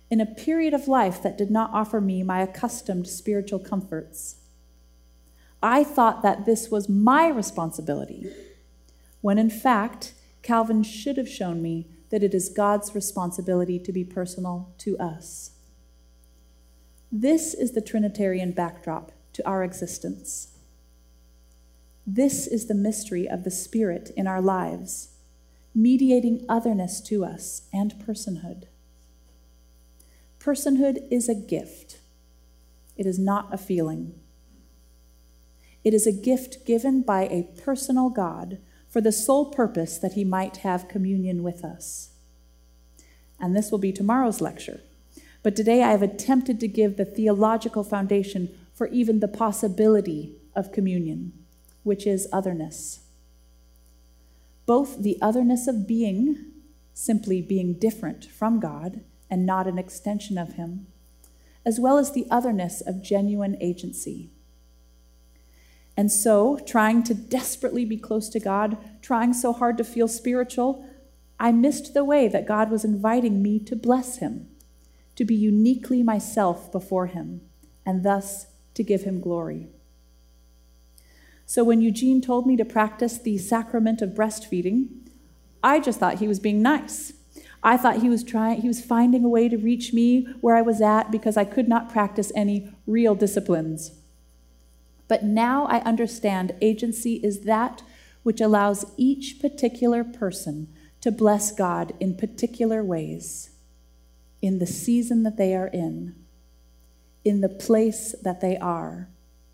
in a period of life that did not offer me my accustomed spiritual comforts. I thought that this was my responsibility, when in fact, Calvin should have shown me that it is God's responsibility to be personal to us. This is the Trinitarian backdrop to our existence. This is the mystery of the Spirit in our lives, mediating otherness to us and personhood. Personhood is a gift. It is not a feeling. It is a gift given by a personal God for the sole purpose that he might have communion with us. And this will be tomorrow's lecture. But today I have attempted to give the theological foundation for even the possibility of communion, which is otherness. Both the otherness of being, simply being different from God and not an extension of him, as well as the otherness of genuine agency. And so, trying to desperately be close to God, trying so hard to feel spiritual, I missed the way that God was inviting me to bless him, to be uniquely myself before him, and thus to give him glory. So when Eugene told me to practice the sacrament of breastfeeding, I just thought he was being nice. I thought he was finding a way to reach me where I was at because I could not practice any real disciplines. But now I understand agency is that which allows each particular person to bless God in particular ways, in the season that they are in the place that they are.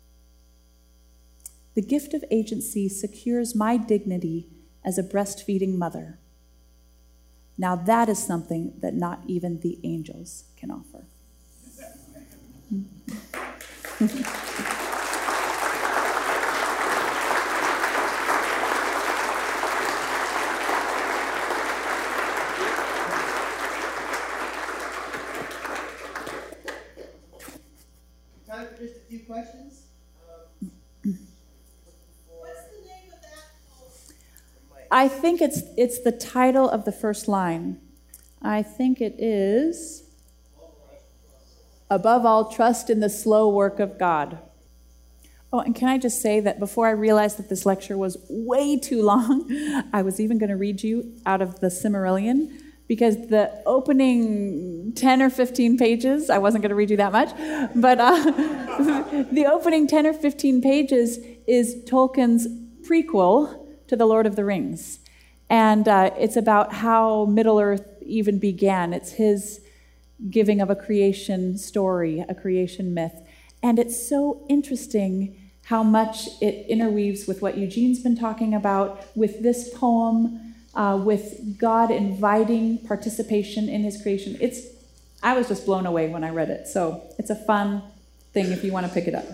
The gift of agency secures my dignity as a breastfeeding mother. Now that is something that not even the angels can offer. Time for just a few questions. What's the name of that poem? I think it's the title of the first line. I think it is, above all, trust in the slow work of God. Oh, and can I just say that before I realized that this lecture was way too long, I was even going to read you out of the Silmarillion, because the opening 10 or 15 pages, I wasn't going to read you that much, but the opening 10 or 15 pages is Tolkien's prequel to The Lord of the Rings. And it's about how Middle-earth even began. It's his giving of a creation story, a creation myth. And it's so interesting how much it interweaves with what Eugene's been talking about, with this poem, with God inviting participation in his creation. I was just blown away when I read it. So it's a fun thing if you want to pick it up.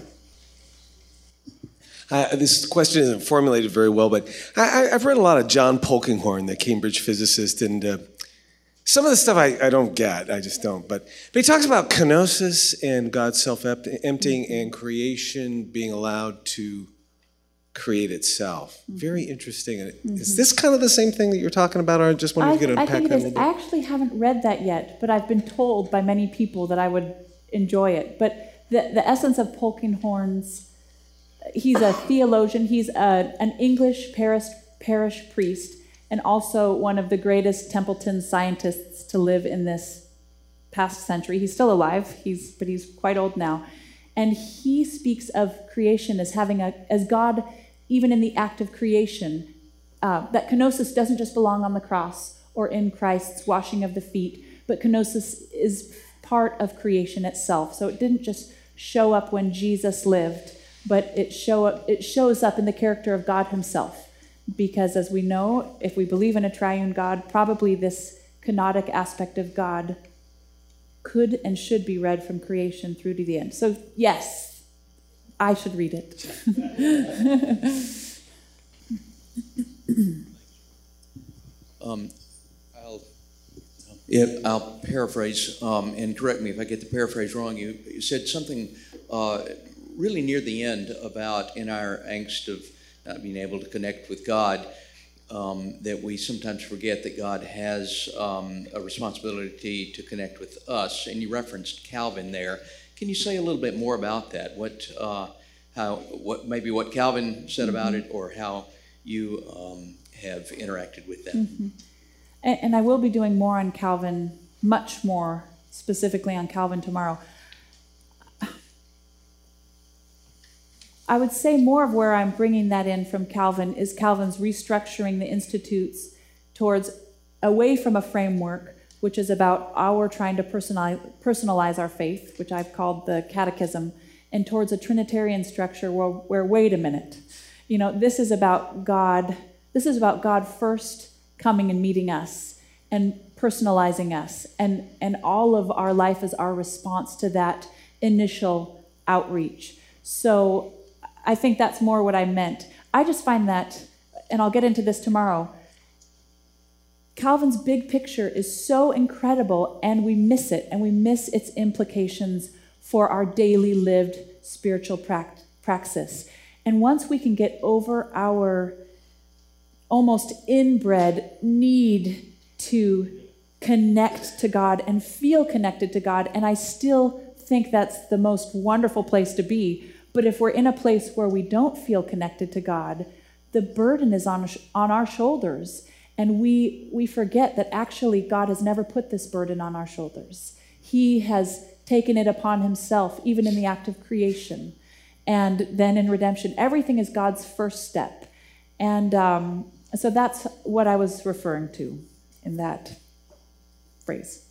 This question isn't formulated very well, but I've read a lot of John Polkinghorne, the Cambridge physicist, and some of the stuff I don't get, I just don't. But he talks about kenosis and God self-emptying and creation being allowed to create itself. Very interesting. Is this kind of the same thing that you're talking about, or I just wanted to get unpack that a little bit? I actually haven't read that yet, but I've been told by many people that I would enjoy it. But the essence of Polkinghorne's, he's a theologian, he's an English parish priest, and also one of the greatest Templeton scientists to live in this past century. He's still alive, but he's quite old now. And he speaks of creation as as God, even in the act of creation, that kenosis doesn't just belong on the cross or in Christ's washing of the feet, but kenosis is part of creation itself. So it didn't just show up when Jesus lived, but it shows up in the character of God himself. Because as we know, if we believe in a triune God, probably this kenotic aspect of God could and should be read from creation through to the end. So yes, I should read it. I'll paraphrase, and correct me if I get the paraphrase wrong. You said something really near the end about, in our angst of not being able to connect with God, that we sometimes forget that God has a responsibility to connect with us. And you referenced Calvin there. Can you say a little bit more about that? What Calvin said about it, or how you have interacted with that? And I will be doing more on Calvin, much more specifically on Calvin tomorrow. I would say more of where I'm bringing that in from Calvin is Calvin's restructuring the institutes towards away from a framework, which is about our trying to personalize our faith, which I've called the catechism, and towards a Trinitarian structure where wait a minute, this is about God. This is about God first coming and meeting us and personalizing us, and all of our life is our response to that initial outreach. So I think that's more what I meant. I just find that, and I'll get into this tomorrow, Calvin's big picture is so incredible, and we miss it, and we miss its implications for our daily lived spiritual praxis. And once we can get over our almost inbred need to connect to God and feel connected to God, and I still think that's the most wonderful place to be, but if we're in a place where we don't feel connected to God, the burden is on our shoulders. And we forget that actually God has never put this burden on our shoulders. He has taken it upon himself, even in the act of creation. And then in redemption, everything is God's first step. And so that's what I was referring to in that phrase.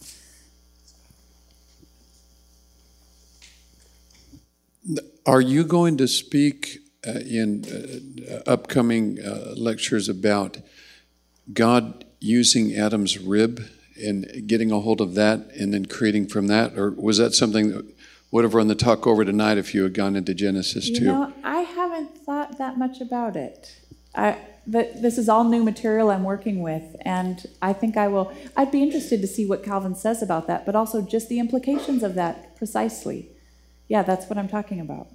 Are you going to speak in upcoming lectures about God using Adam's rib and getting a hold of that and then creating from that? Or was that something that would have run the talk over tonight if you had gone into Genesis 2? I haven't thought that much about it. This is all new material I'm working with, and I think I'd be interested to see what Calvin says about that, but also just the implications of that precisely. Yeah, that's what I'm talking about.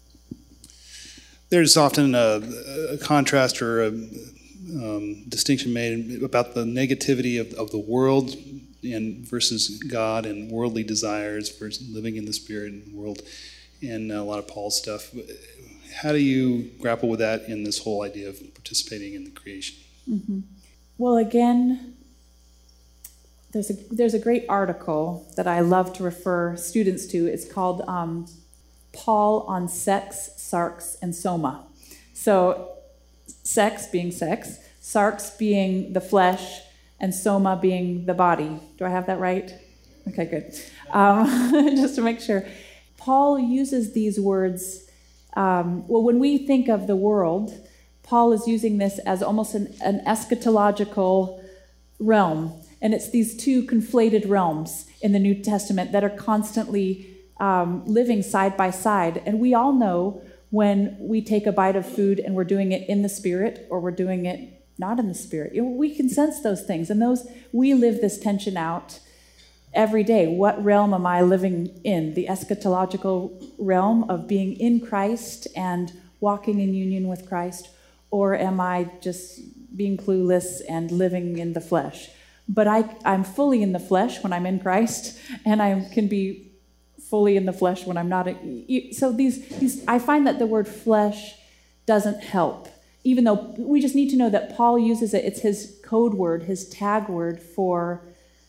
There's often a contrast or a distinction made about the negativity of the world and versus God and worldly desires versus living in the Spirit and the world, and a lot of Paul's stuff. How do you grapple with that in this whole idea of participating in the creation? Mm-hmm. Well, again, there's a great article that I love to refer students to. It's called Paul on Sex, Sarx, and Soma. So sex being sex, sarx being the flesh, and soma being the body. Do I have that right? Okay, good. Just to make sure. Paul uses these words, when we think of the world, Paul is using this as almost an eschatological realm. And it's these two conflated realms in the New Testament that are constantly living side by side. And we all know when we take a bite of food and we're doing it in the Spirit or we're doing it not in the Spirit. We can sense those things. And we live this tension out every day. What realm am I living in? The eschatological realm of being in Christ and walking in union with Christ? Or am I just being clueless and living in the flesh? But I'm fully in the flesh when I'm in Christ, and I can be fully in the flesh when I'm not. So I find that the word flesh doesn't help, even though we just need to know that Paul uses it. It's his code word, his tag word for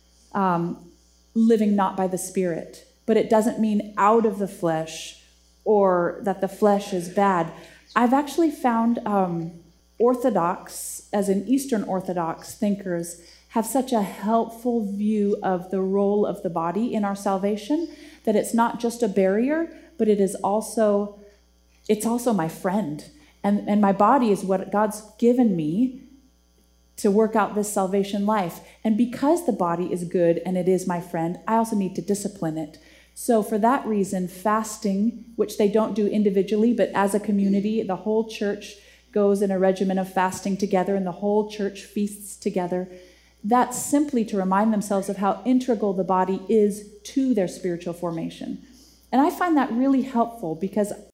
living not by the Spirit. But it doesn't mean out of the flesh or that the flesh is bad. I've actually found Orthodox, as in Eastern Orthodox thinkers, have such a helpful view of the role of the body in our salvation, that it's not just a barrier, but it's also my friend. And my body is what God's given me to work out this salvation life. And because the body is good and it is my friend, I also need to discipline it. So for that reason, fasting, which they don't do individually, but as a community, the whole church goes in a regimen of fasting together and the whole church feasts together. That's simply to remind themselves of how integral the body is to their spiritual formation. And I find that really helpful because